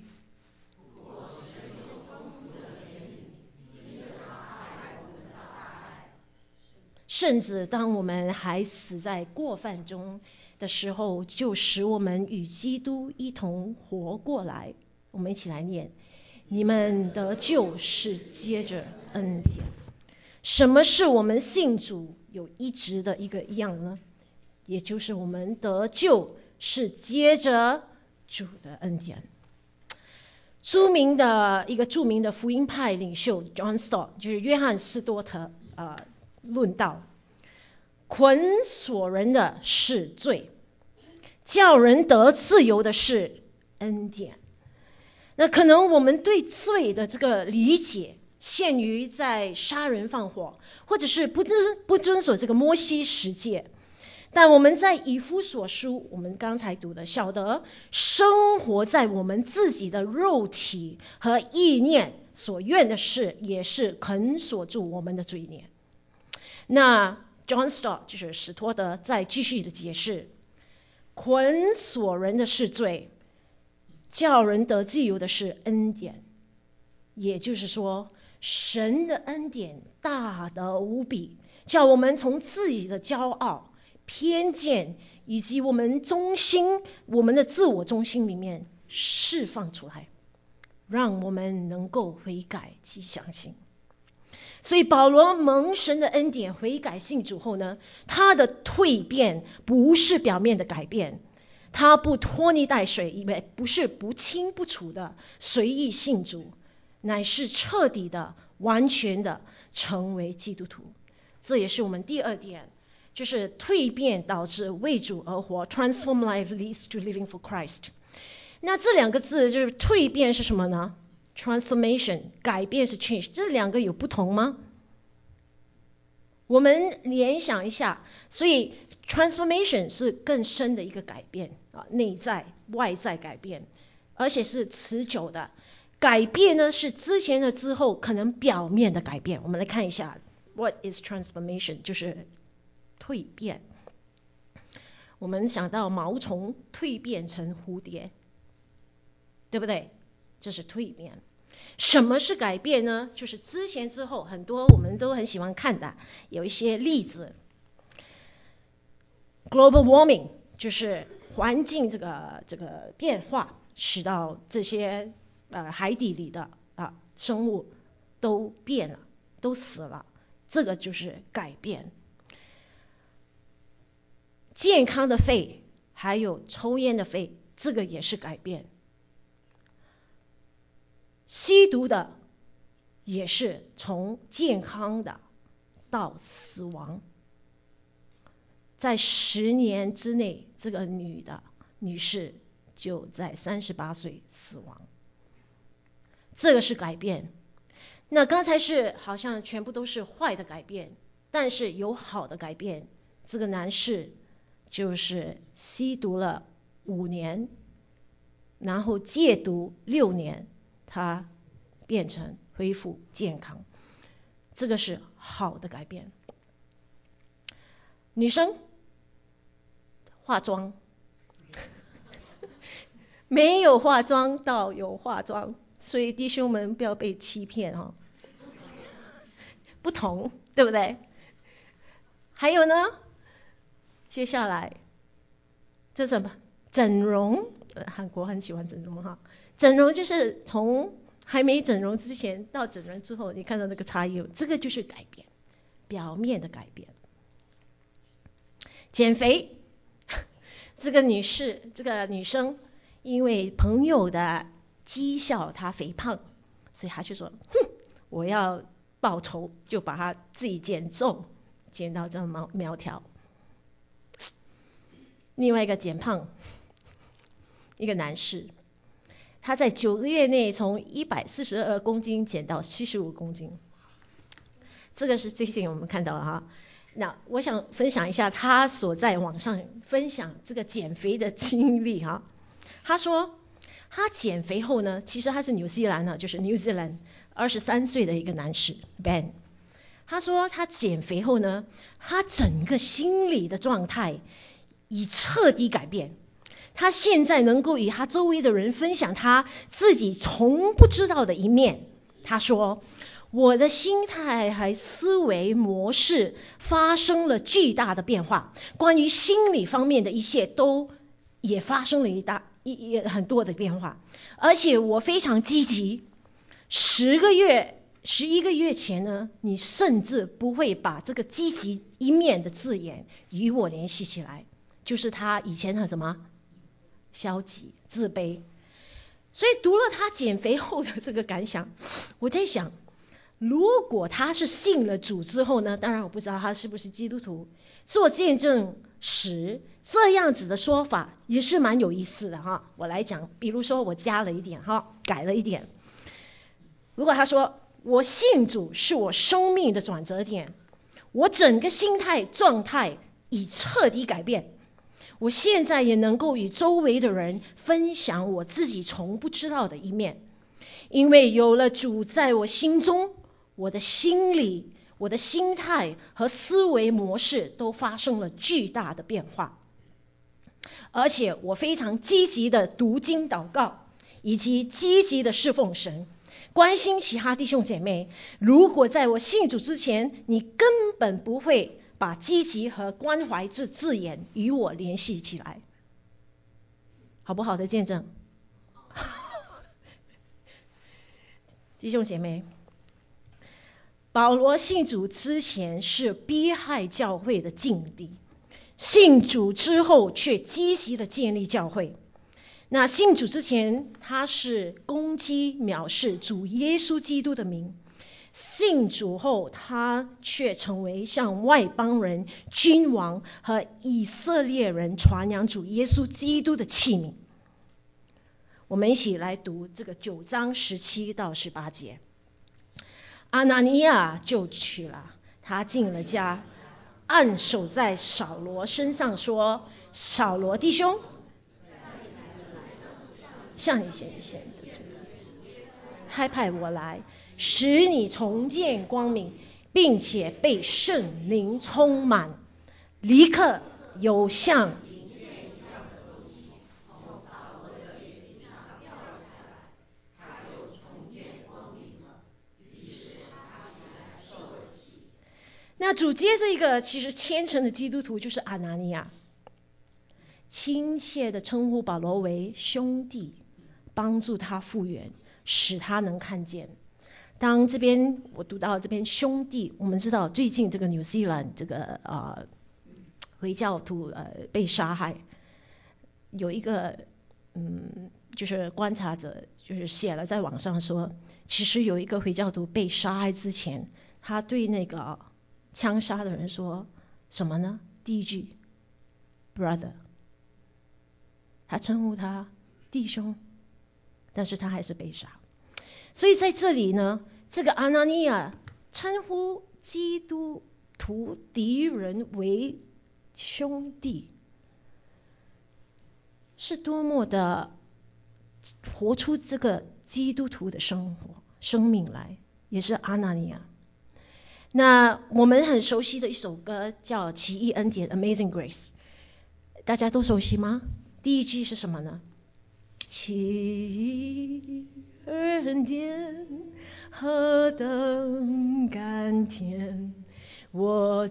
甚至当我们还死在过犯中的时候，就使我们与基督一同活过来。我们一起来念：你们得救是接着恩典。什么是我们信主有一直的一个样呢？也就是我们得救是接着主的恩典。著名的一个著名的福音派领袖 John Stott 就是约翰斯多特呃论道，捆锁人的是罪，叫人得自由的是恩典。那可能我们对罪的这个理解限于在杀人放火，或者是不遵不遵守这个摩西十诫。但我们在以弗所书，我们刚才读的，晓得生活在我们自己的肉体和意念所愿的事，也是捆锁住我们的罪孽。那 John Stott 就是史托德再继续的解释，捆锁人的是罪，叫人得自由的是恩典。也就是说，神的恩典大得无比，叫我们从自己的骄傲、偏见以及我们中心我们的自我中心里面释放出来，让我们能够悔改及相信。所以保罗蒙神的恩典悔改信主后呢，他的蜕变不是表面的改变，他不拖泥带水，因为不是不清不楚的随意信主，乃是彻底的完全的成为基督徒。这也是我们第二点，就是蜕变导致为主而活 Transform life leads to living for Christ。 那这两个字就是蜕变是什么呢？ Transformation 改变是 change， 这两个有不同吗？我们联想一下，所以 Transformation 是更深的一个改变啊，内在外在改变，而且是持久的。改变呢是之前的之后可能表面的改变。我们来看一下 What is transformation， 就是蜕变。我们想到毛虫蜕变成蝴蝶，对不对？这是蜕变。什么是改变呢？就是之前之后，很多我们都很喜欢看的有一些例子。 Global warming 就是环境这个这个变化，使到这些呃海底里的啊生物都变了，都死了，这个就是改变。健康的肺还有抽烟的肺，这个也是改变。吸毒的也是从健康的到死亡，在十年之内，这个女的女士就在三十八岁死亡，这个是改变。那刚才是好像全部都是坏的改变，但是有好的改变。这个男士就是吸毒了五年，然后戒毒六年，他变成恢复健康，这个是好的改变。女生化妆，没有化妆到有化妆，所以弟兄们不要被欺骗哦，不同，对不对？还有呢，接下来这什么？整容，呃，韩国很喜欢整容哈。整容就是从还没整容之前到整容之后，你看到那个差异，这个就是改变，表面的改变。减肥，这个女士，这个女生，因为朋友的讥笑她肥胖，所以她就说：“哼，我要报仇，就把她自己减重，减到这么苗条。”另外一个减胖，一个男士，他在九个月内从一百四十二公斤减到七十五公斤。这个是最近我们看到了哈， 那我想分享一下他所在网上分享这个减肥的经历哈。他说他减肥后呢，其实他是纽西兰呢，就是 New Zealand 二十三岁的一个男士 Ben。他说他减肥后呢，他整个心理的状态已彻底改变。他现在能够与他周围的人分享他自己从不知道的一面。他说我的心态和思维模式发生了巨大的变化，关于心理方面的一切都也发生了一大一也很多的变化，而且我非常积极。十个月十一个月前呢，你甚至不会把这个积极一面的字眼与我联系起来，就是他以前很什么消极自卑。所以读了他减肥后的这个感想，我在想，如果他是信了主之后呢，当然我不知道他是不是基督徒，做见证时这样子的说法也是蛮有意思的哈。我来讲，比如说我加了一点哈，改了一点。如果他说我信主是我生命的转折点，我整个心态状态已彻底改变，我现在也能够与周围的人分享我自己从不知道的一面，因为有了主在我心中，我的心理、我的心态和思维模式都发生了巨大的变化。而且我非常积极的读经祷告，以及积极的侍奉神，关心其他弟兄姐妹。如果在我信主之前，你根本不会把积极和关怀这字眼与我联系起来。好不好的见证？弟兄姐妹，保罗信主之前是逼害教会的境地，信主之后却积极的建立教会。那信主之前，他是攻击藐视主耶稣基督的名；信主后，他却成为向外邦人、君王和以色列人传扬主耶稣基督的器皿。我们一起来读这个九章十七到十八节。阿拿尼亚就去了，他进了家，按手在扫罗身上说：扫罗弟兄，向你显现，差派我来，使你重见光明，并且被圣灵充满。立刻有像那主接着一个其实虔诚的基督徒就是阿拿尼亚，亲切的称呼保罗为兄弟，帮助他复原，使他能看见。当这边我读到这边兄弟，我们知道最近这个纽西兰这个呃回教徒呃被杀害，有一个嗯就是观察者就是写了在网上说，其实有一个回教徒被杀害之前，他对那个枪杀的人说什么呢？第一句 brother， 他称呼他弟兄，但是他还是被杀。所以在这里呢，这个阿拿尼亚称呼基督徒敌人为兄弟，是多么的活出这个基督徒的生活生命来，也是阿拿尼亚。那我们很熟悉的一首歌叫《奇异恩典》 Amazing Grace， 大家都熟悉吗？第一句是什么呢？奇异恩典何等甘甜，我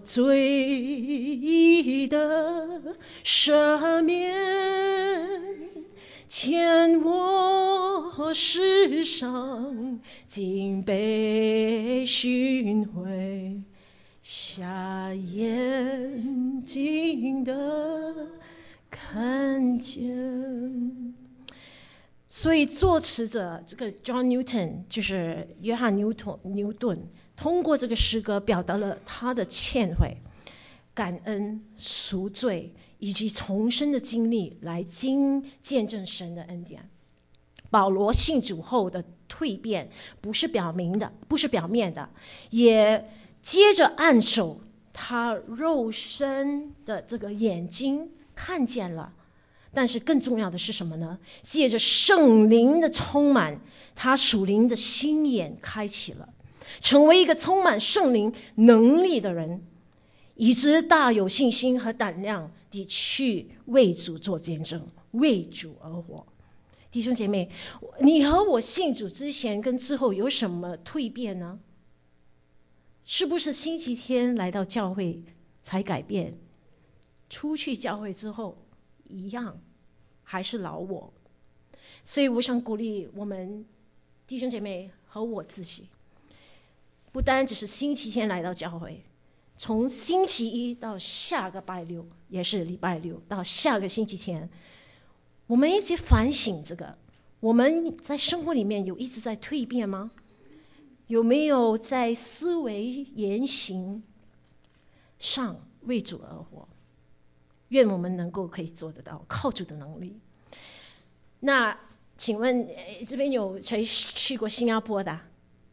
罪的赦免，牵我世上竟被寻回，瞎眼睛的看见。所以作词者这个 John Newton 就是约翰牛顿牛顿通过这个诗歌表达了他的忏悔、感恩、赎罪以及重生的经历，来经见证神的恩典。保罗信主后的蜕变不是表明的，不是表面的，也接着按手他肉身的这个眼睛看见了，但是更重要的是什么呢？借着圣灵的充满，他属灵的心眼开启了，成为一个充满圣灵能力的人，以致大有信心和胆量地去为主做见证，为主而活。弟兄姐妹，你和我信主之前跟之后有什么蜕变呢？是不是星期天来到教会才改变，出去教会之后一样还是老我？所以我想鼓励我们弟兄姐妹和我自己，不单只是星期天来到教会，从星期一到下个拜六，也是礼拜六到下个星期天，我们一起反省这个，我们在生活里面有一直在蜕变吗？有没有在思维言行上为主而活？愿我们能够可以做得到，靠主的能力。那请问这边有谁去过新加坡的？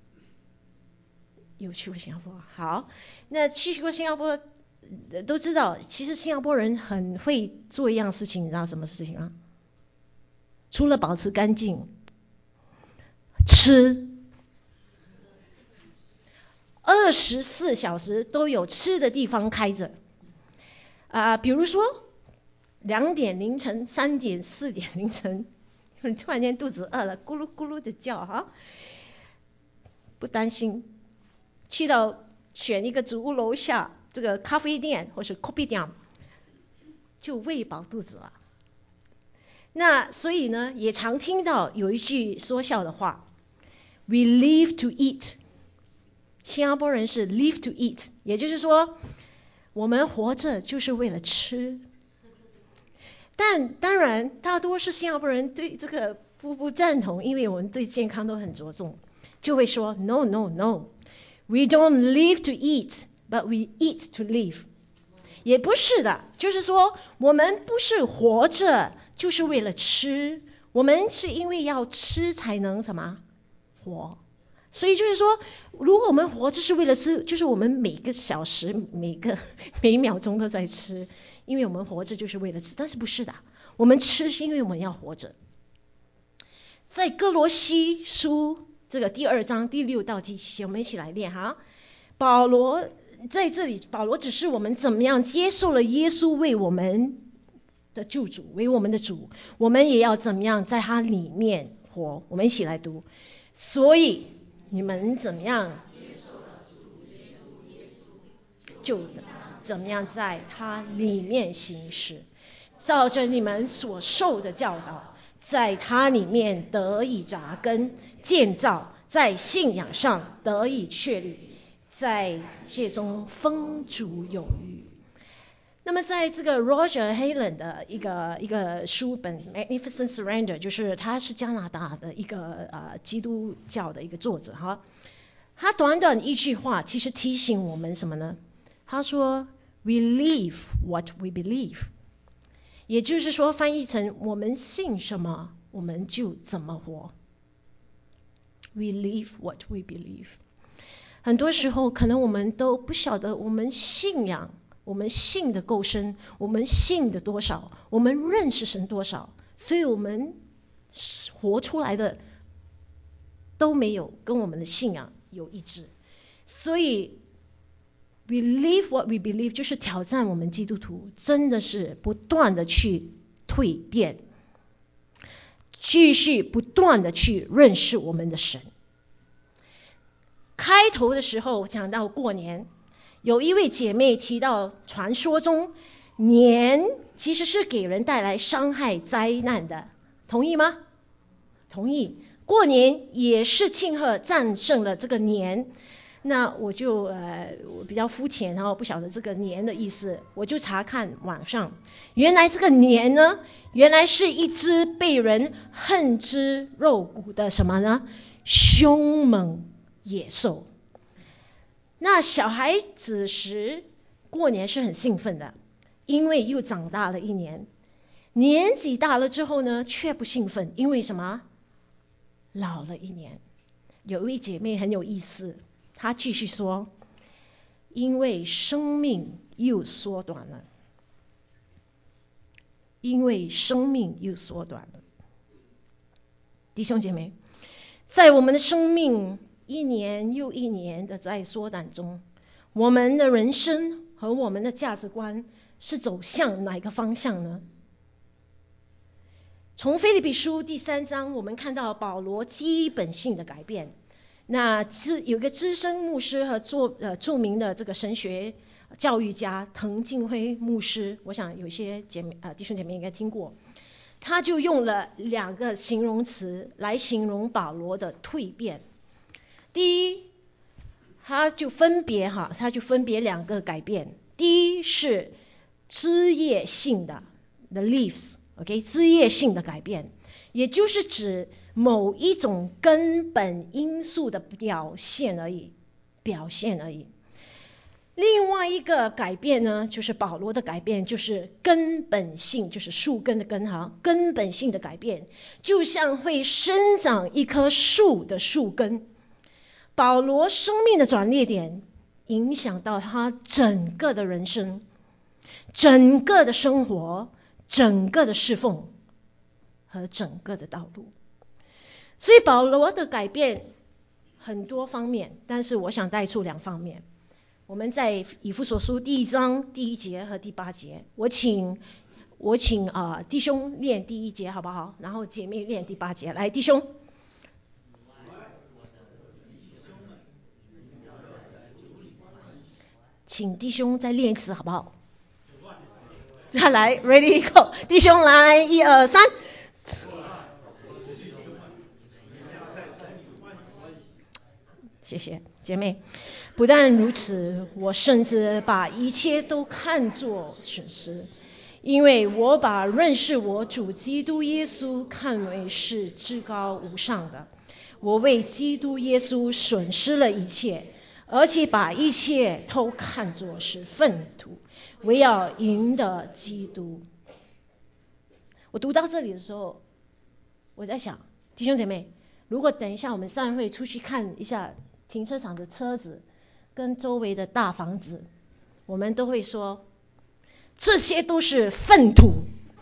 有去过新加坡？好，那去过新加坡都知道，其实新加坡人很会做一样事情，你知道什么事情啊？除了保持干净，吃，二十四小时都有吃的地方开着。啊、呃，比如说两点凌晨、三点、四点凌晨，你突然间肚子饿了，咕噜咕噜的叫哈，不担心，去到选一个主屋楼下这个咖啡店或是 coffee 店，就喂饱肚子了。那所以呢，也常听到有一句说笑的话 ：“We live to eat。”新加坡人是 live to eat， 也就是说，我们活着就是为了吃。但当然，大多数新加坡人对这个不不赞同，因为我们对健康都很着重，就会说 “No, no, no, we don't live to eat, but we eat to live。”也不是的，就是说我们不是活着就是为了吃，我们是因为要吃才能什么活。所以就是说，如果我们活着是为了吃，就是我们每个小时、每个每秒钟都在吃，因为我们活着就是为了吃。但是不是的，我们吃是因为我们要活着。在哥罗西书这个第二章第六到第七节，我们一起来念哈。保罗在这里，保罗只是我们怎么样接受了耶稣为我们的救主，为我们的主，我们也要怎么样在他里面活。我们一起来读。所以你们怎么样就怎么样在他里面行事，照着你们所受的教导，在他里面得以扎根建造，在信仰上得以确立，在界中丰足有余。那么在这个 Roger Helen 的一个一个书本 Magnificent Surrender， 就是他是加拿大的一个呃基督教的一个作者哈，他短短一句话其实提醒我们什么呢？他说 We live what we believe， 也就是说翻译成我们信什么我们就怎么活。 We live what we believe。 很多时候可能我们都不晓得我们信仰，我们信的够深，我们信的多少，我们认识神多少，所以我们活出来的都没有跟我们的信仰有一致。所以 we live what we believe 就是挑战我们基督徒真的是不断的去蜕变，继续不断的去认识我们的神。开头的时候讲到过年，有一位姐妹提到传说中年其实是给人带来伤害灾难的，同意吗？同意。过年也是庆贺战胜了这个年。那我就呃我比较肤浅，然后不晓得这个年的意思，我就查看网上，原来这个年呢，原来是一只被人恨之入骨的什么呢？凶猛野兽。那小孩子时过年是很兴奋的，因为又长大了一年。年纪大了之后呢，却不兴奋，因为什么？老了一年。有一位姐妹很有意思，她继续说， 因为生命又缩短了，因为生命又缩短了。弟兄姐妹，在我们的生命一年又一年的在缩短中，我们的人生和我们的价值观是走向哪个方向呢？从腓立比书第三章，我们看到保罗基本性的改变。那有一个资深牧师和做呃著名的这个神学教育家滕敬辉牧师，我想有些姐妹呃弟兄姐妹应该听过，他就用了两个形容词来形容保罗的蜕变。第一，他就分别哈，他就分别两个改变。第一是枝叶性的 the leaves。OK， 枝叶性的改变，也就是指某一种根本因素的表现而已，表现而已。另外一个改变呢，就是保罗的改变，就是根本性，就是树根的根哈，根本性的改变，就像会生长一棵树的树根。保罗生命的转捩点，影响到他整个的人生，整个的生活。整个的侍奉和整个的道路。所以保罗的改变很多方面，但是我想带出两方面。我们在以弗所书第一章第一节和第八节，我请我请啊、呃、弟兄念第一节好不好？然后姐妹念第八节。来，弟兄。请弟兄再练一次好不好？再来 ，Ready Go， 弟兄来，一二三。谢谢姐妹。不但如此，我甚至把一切都看作损失，因为我把认识我主基督耶稣看为是至高无上的。我为基督耶稣损失了一切，而且把一切都看作是粪土，为要赢得基督。我读到这里的时候，我在想，弟兄姐妹，如果等一下我们散会出去看一下停车场的车子跟周围的大房子，我们都会说这些都是粪土。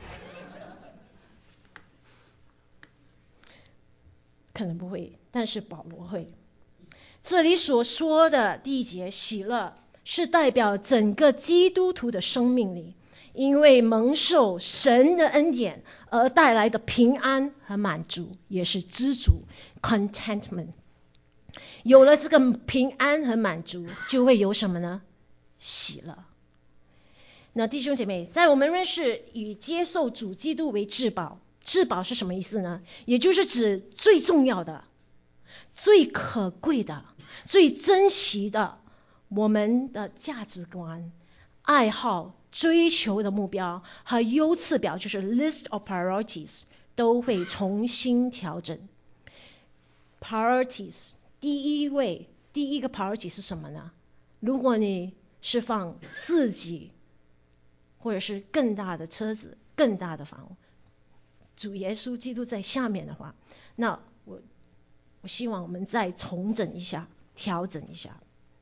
可能不会，但是保罗会。这里所说的第一节喜乐，是代表整个基督徒的生命里，因为蒙受神的恩典而带来的平安和满足，也是知足 contentment。 有了这个平安和满足，就会有什么呢？喜乐。那弟兄姐妹，在我们认识与接受主基督为至宝，至宝是什么意思呢？也就是指最重要的、最可贵的、最珍惜的，我们的价值观、爱好、追求的目标和优次表，就是 list of priorities， 都会重新调整。 priorities 第一位第一个 priority 是什么呢？如果你是放自己或者是更大的车子、更大的房屋，主耶稣基督在下面的话，那我我希望我们再重整一下，调整一下。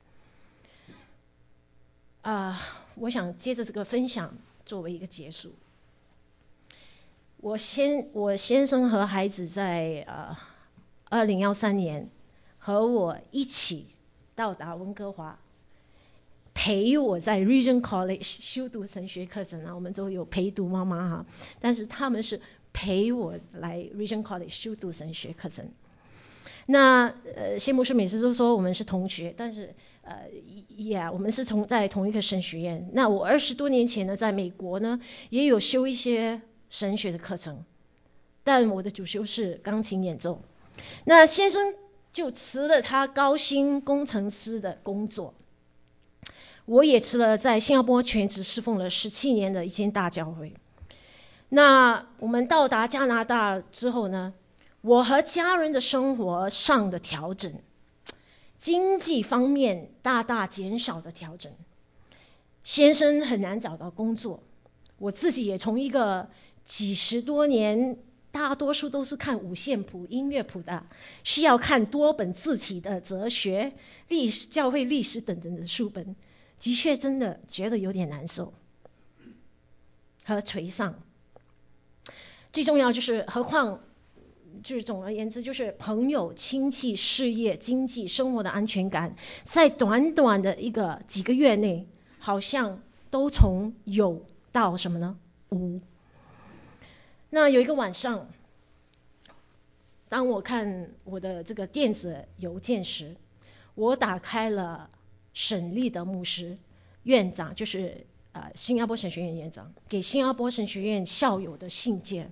啊、呃，我想接着这个分享作为一个结束。我先我先生和孩子在呃二零幺三年和我一起到达温哥华，陪我在 Regent College 修读神学课程啊，我们都有陪读妈妈哈，但是他们是陪我来 Regent College 修读神学课程。那呃，谢牧师每次都说我们是同学，但是呃，也、yeah, 我们是从在同一个神学院。那我二十多年前呢，在美国呢，也有修一些神学的课程，但我的主修是钢琴演奏。那先生就辞了他高薪工程师的工作，我也辞了在新加坡全职侍奉了十七年的一间大教会。那我们到达加拿大之后呢，我和家人的生活上的调整，经济方面大大减少的调整，先生很难找到工作，我自己也从一个几十多年大多数都是看五线谱、音乐谱的，需要看多本字体的哲学、历史、教会历史等等的书本， 的确真的觉得有点难受和沮丧。最重要就是，何况就是总而言之，就是朋友、亲戚、事业、经济、生活的安全感，在短短的一个几个月内，好像都从有到什么呢？无。那有一个晚上，当我看我的这个电子邮件时，我打开了沈立德牧师院长，就是呃新加坡神学院院长给新加坡神学院校友的信件。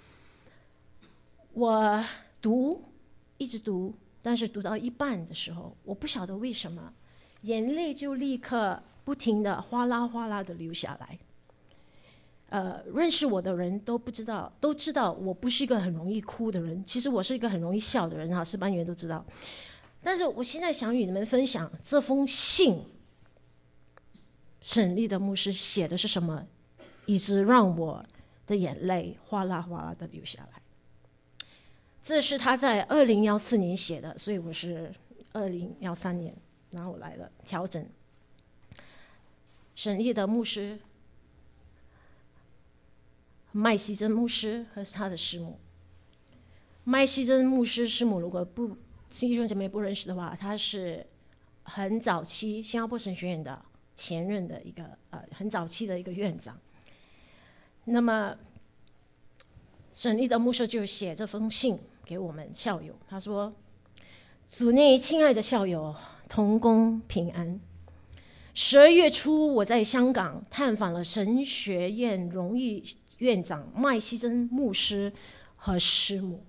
我读，一直读，但是读到一半的时候，我不晓得为什么，眼泪就立刻不停的哗啦哗啦的流下来。呃，认识我的人都不知道，都知道我不是一个很容易哭的人，其实我是一个很容易笑的人哈，师班员都知道。但是我现在想与你们分享这封信，沈立德牧师写的是什么，一直让我的眼泪哗啦哗啦的流下来。这是他在二零一四年写的，所以我是二零一三年，然后来了调整。沈立德牧师、麦希珍牧师和他的师母。麦希珍牧师师母，如果不弟兄姐妹不认识的话，他是很早期新加坡神学院的前任的一个呃很早期的一个院长。那么沈立德牧师就写这封信给我们校友，他说：“主内亲爱的校友，同工平安。十二月初，我在香港探访了神学院荣誉院长麦希珍牧师和师母。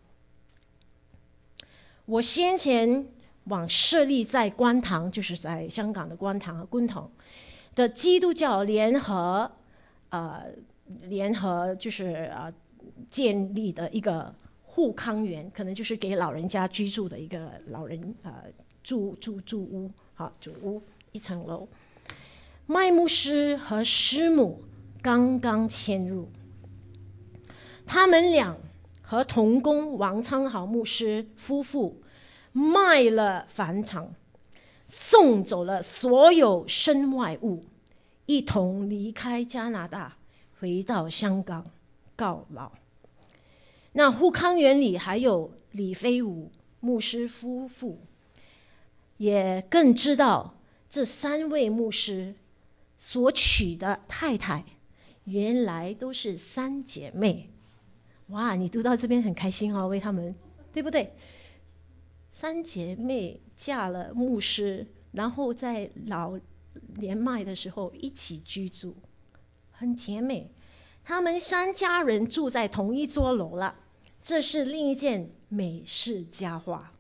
我先前往设立在观塘，就是在香港的观塘和观塘的基督教联合呃联合就是呃建立的一个护康园，可能就是给老人家居住的一个老人呃住住住屋，好主屋一层楼。麦牧师和师母刚刚迁入，他们俩和同工王昌豪牧师夫妇卖了房产，送走了所有身外物，一同离开加拿大，回到香港告老。那护康园里还有李飞武牧师夫妇，也更知道这三位牧师所娶的太太原来都是三姐妹。哇，你读到这边很开心哦，为他们，对不对？三姐妹嫁了牧师，然后在老年迈的时候一起居住，很甜美。他们三家人住在同一座楼了，这是另一件美事佳话。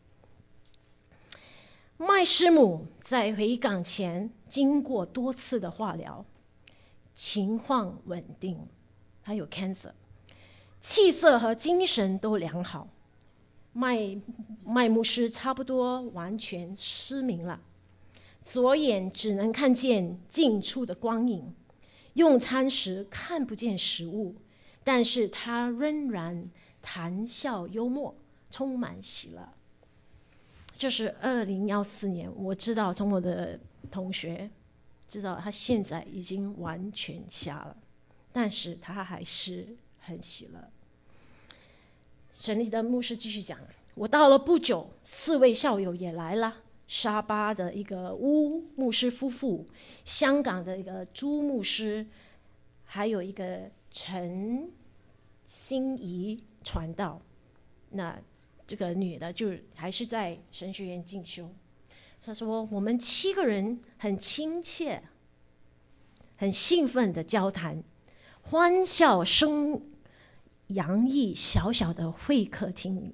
麦师母在回港前经过多次的化疗，情况稳定，还有 cancer， 气色和精神都良好。麦麦牧师差不多完全失明了，左眼只能看见近处的光影，用餐时看不见食物，但是他仍然谈笑幽默，充满喜乐。这是二零一四年，我知道从我的同学知道他现在已经完全瞎了，但是他还是很喜乐。沈立德牧师继续讲，我到了不久，四位校友也来了，沙巴的一个乌牧师夫妇，香港的一个朱牧师，还有一个陈心怡传道。那这个女的就还是在神学院进修。他说我们七个人很亲切很兴奋的交谈，欢笑声洋溢小小的会客厅里。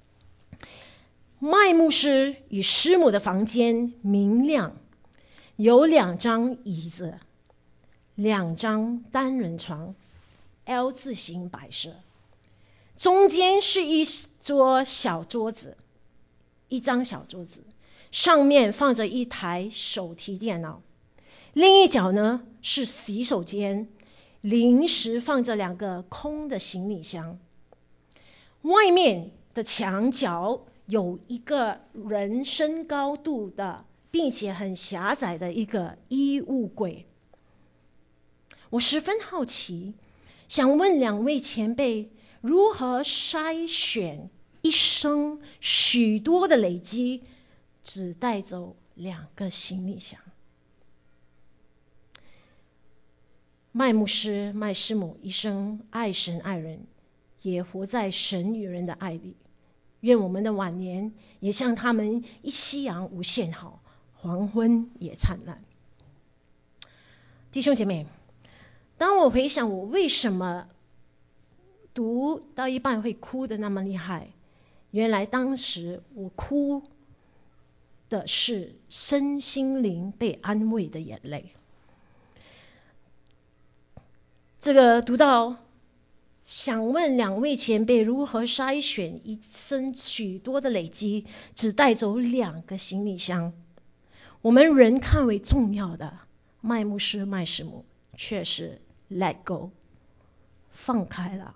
麦牧师与师母的房间明亮，有两张椅子，两张单人床 L 字形摆设，中间是一桌小桌子，一张小桌子，上面放着一台手提电脑，另一角呢是洗手间，临时放着两个空的行李箱。外面的墙角有一个人身高度的并且很狭窄的一个衣物柜。我十分好奇，想问两位前辈如何筛选一生许多的累积，只带走两个行李箱。麦牧师、麦师母一生爱神爱人，也活在神与人的爱里。愿我们的晚年也像他们一夕阳无限好，黄昏也灿烂。弟兄姐妹，当我回想我为什么读到一半会哭的那么厉害，原来当时我哭的是身心灵被安慰的眼泪。这个读到想问两位前辈如何筛选一生许多的累积，只带走两个行李箱。我们人看为重要的，麦牧师、麦师母却是 let go， 放开了。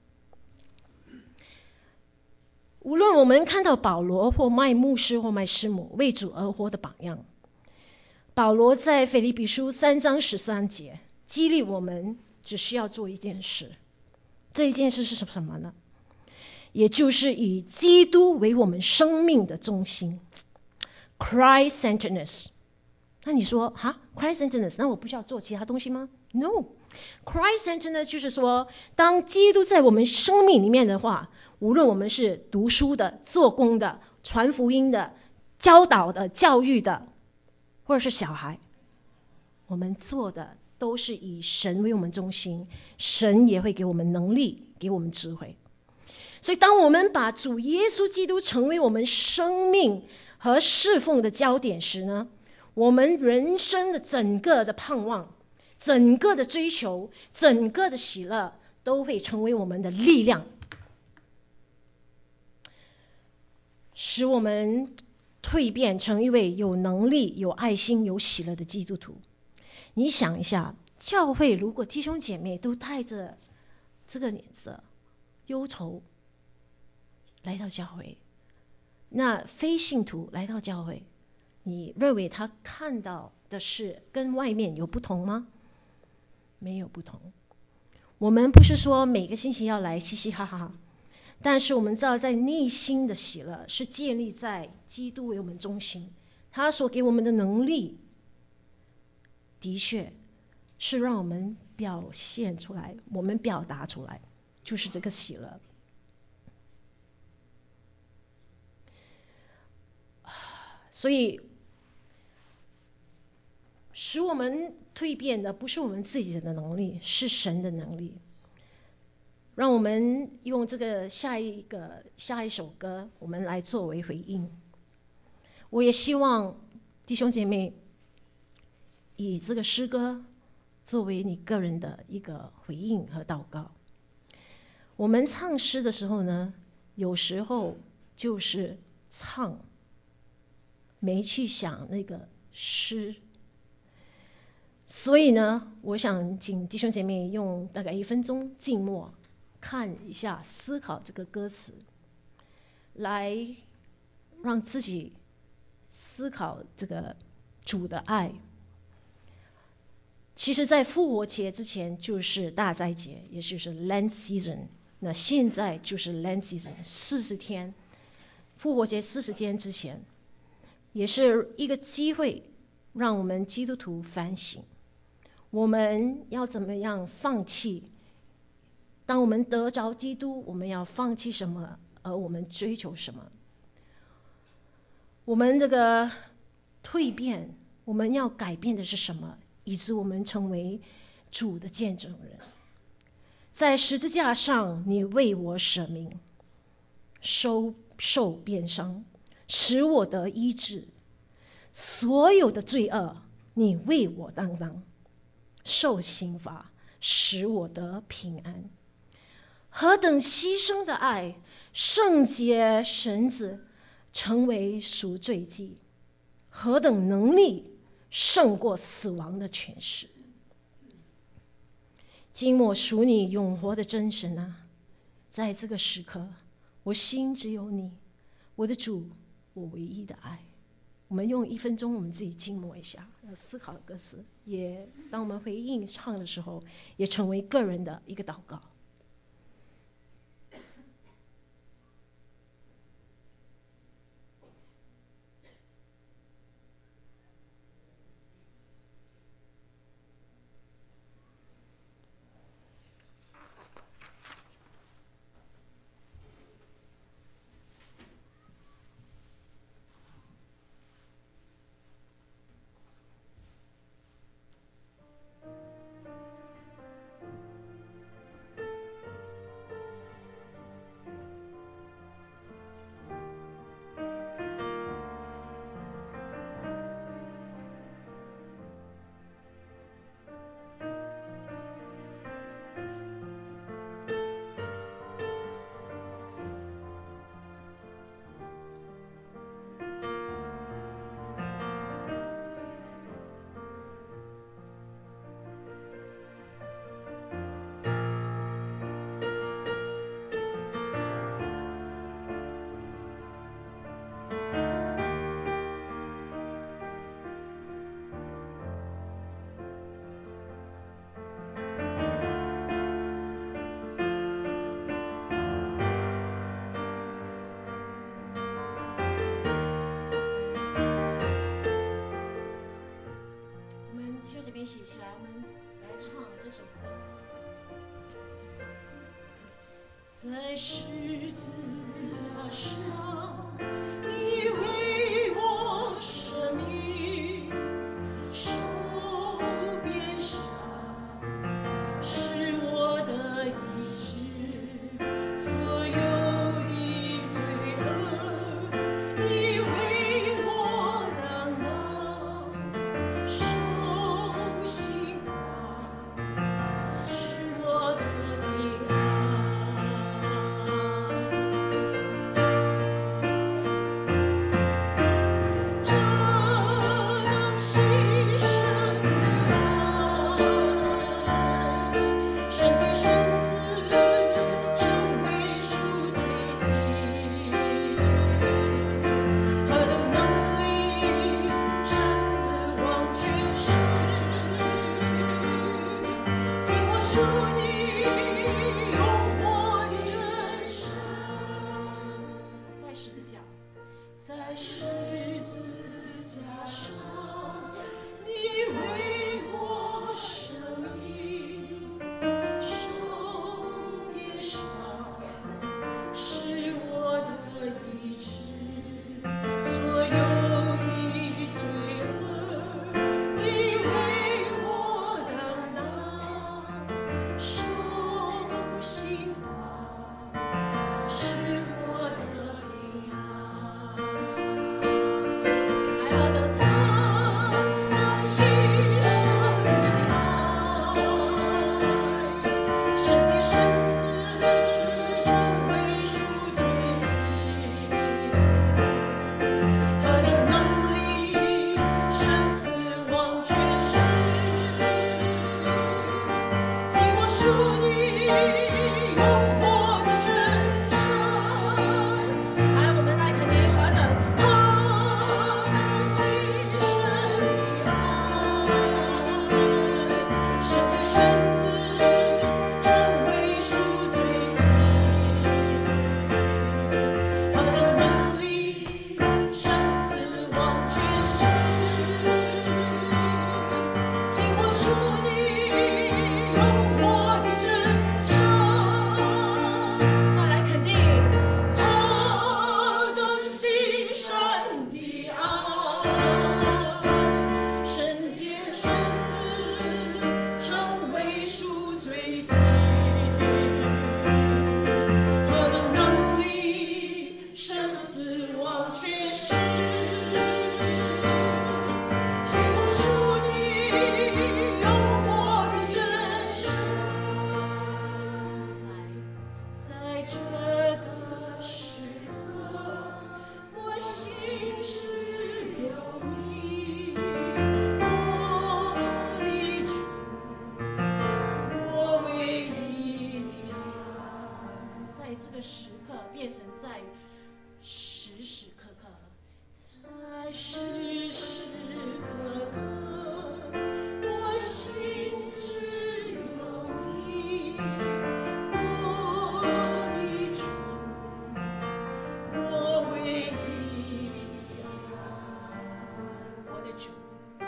无论我们看到保罗或麦牧师或麦师母为主而活的榜样，保罗在腓立比书三章十三节激励我们只需要做一件事，这一件事是什么呢？也就是以基督为我们生命的中心 Christ-centeredness。 那你说哈 Christ-centeredness， 那我不需要做其他东西吗？ No， Christ-centeredness 就是说，当基督在我们生命里面的话，无论我们是读书的、做工的、传福音的、教导的、教育的，或者是小孩，我们做的都是以神为我们中心，神也会给我们能力，给我们智慧。所以当我们把主耶稣基督成为我们生命和侍奉的焦点时呢，我们人生的整个的盼望、整个的追求、整个的喜乐都会成为我们的力量，使我们蜕变成一位有能力、有爱心、有喜乐的基督徒。你想一下，教会如果弟兄姐妹都带着这个脸色忧愁来到教会，那非信徒来到教会，你认为他看到的是跟外面有不同吗？没有不同。我们不是说每个星期要来嘻嘻哈哈，但是我们知道在内心的喜乐是建立在基督为我们中心，他所给我们的能力的确是让我们表现出来，我们表达出来，就是这个喜乐。所以使我们蜕变的不是我们自己的能力，是神的能力。让我们用这个下一个下一首歌，我们来作为回应。我也希望弟兄姐妹以这个诗歌作为你个人的一个回应和祷告。我们唱诗的时候呢，有时候就是唱，没去想那个诗。所以呢，我想请弟兄姐妹用大概一分钟静默，看一下、思考这个歌词，来让自己思考这个主的爱。其实在复活节之前就是大斋节，也就是 Lent Season， 那现在就是 Lent Season 四十天，复活节四十天之前，也是一个机会让我们基督徒反省，我们要怎么样放弃。当我们得着基督，我们要放弃什么，而我们追求什么。我们这个蜕变，我们要改变的是什么，以致我们成为主的见证人。在十字架上，你为我舍命，受受鞭伤，使我得医治，所有的罪恶你为我担当，受刑罚，使我得平安。何等牺牲的爱，圣洁神子成为赎罪祭，何等能力胜过死亡的权势。今我属你永活的真神啊，在这个时刻，我心只有你，我的主，我唯一的爱。 我们用一分钟，我们自己静默一下，思考歌词，也当我们回应唱的时候，也成为个人的一个祷告。一起起来，我们来唱这首歌。在十字架上，你为我舍命，受鞭伤是我的医治，所有的罪恶你为我担当，受刑罚是我的平安。这样牺牲的爱，圣洁圣子成为赎罪祭，何等能力，生死忘却时，紧握属你永活的真神。在十字架，在十字架上，你为我舍命，受鞭伤是我的医治，所有的罪恶你为我担当，受刑罚是我的平安。爱何等何等牺牲的爱，圣洁圣子成为赎罪祭，何等能力，生死忘却时，紧握属你永活的真神。来，我们来肯定何等何等牺牲的爱，圣洁圣子成为赎罪祭，何等能力，生死忘却时，紧握属你永活的真神。再来肯定何等牺牲的爱，圣洁圣子成为赎罪祭，何等能力，生死忘却时，紧握属你永活的真神。在这个时刻，我心事有你，我的主，我唯一的爱。在这个时刻变成在时时刻刻， 时时刻刻，我心只有你，我的主，我唯一我的主，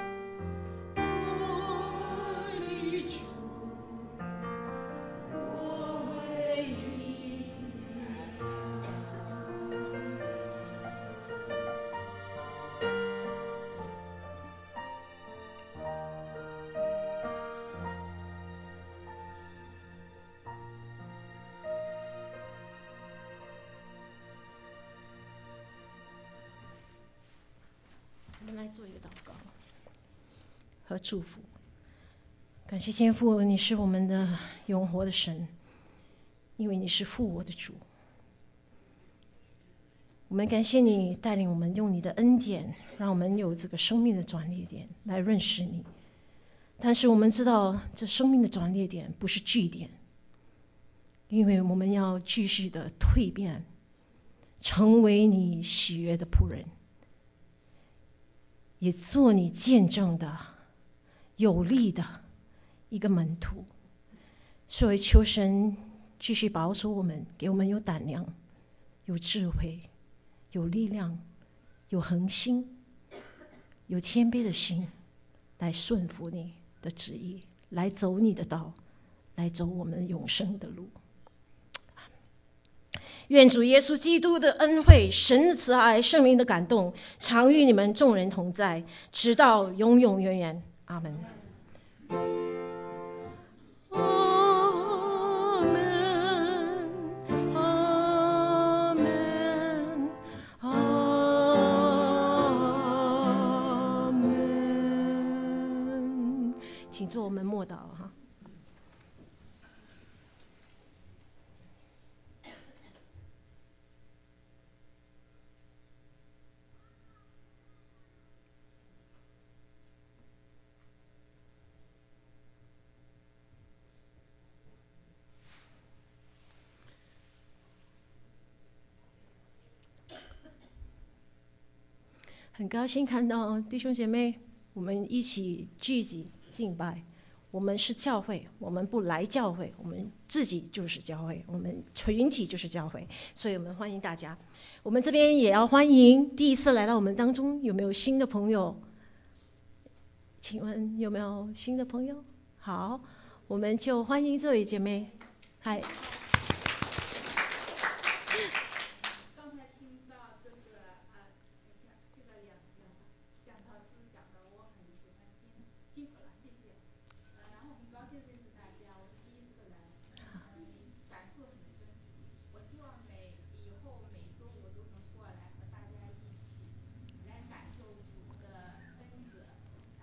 我的主，我唯一我们来做一个祷告和祝福。感谢天父，你是我们的永活的神，因为你是复活的主。我们感谢你带领我们用你的恩典，让我们有这个生命的转捩点来认识你。但是我们知道，这生命的转捩点不是据点，因为我们要继续的蜕变，成为你喜悦的仆人，也做你见证的有力的一个门徒。所以求神继续保守我们，给我们有胆量，有智慧，有力量，有恒心，有谦卑的心，来顺服你的旨意，来走你的道，来走我们永生的路。愿主耶稣基督的恩惠、神的慈爱、圣灵的感动，常与你们众人同在，直到永永远远。阿门。阿门，阿门，阿门。请做我们默祷哈。很高兴看到弟兄姐妹，我们一起聚集敬拜。我们是教会，我们不来教会，我们自己就是教会，我们群体就是教会，所以我们欢迎大家。我们这边也要欢迎第一次来到我们当中，有没有新的朋友？请问有没有新的朋友？好，我们就欢迎这位姐妹。嗨。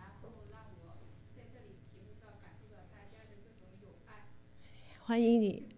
欢迎你，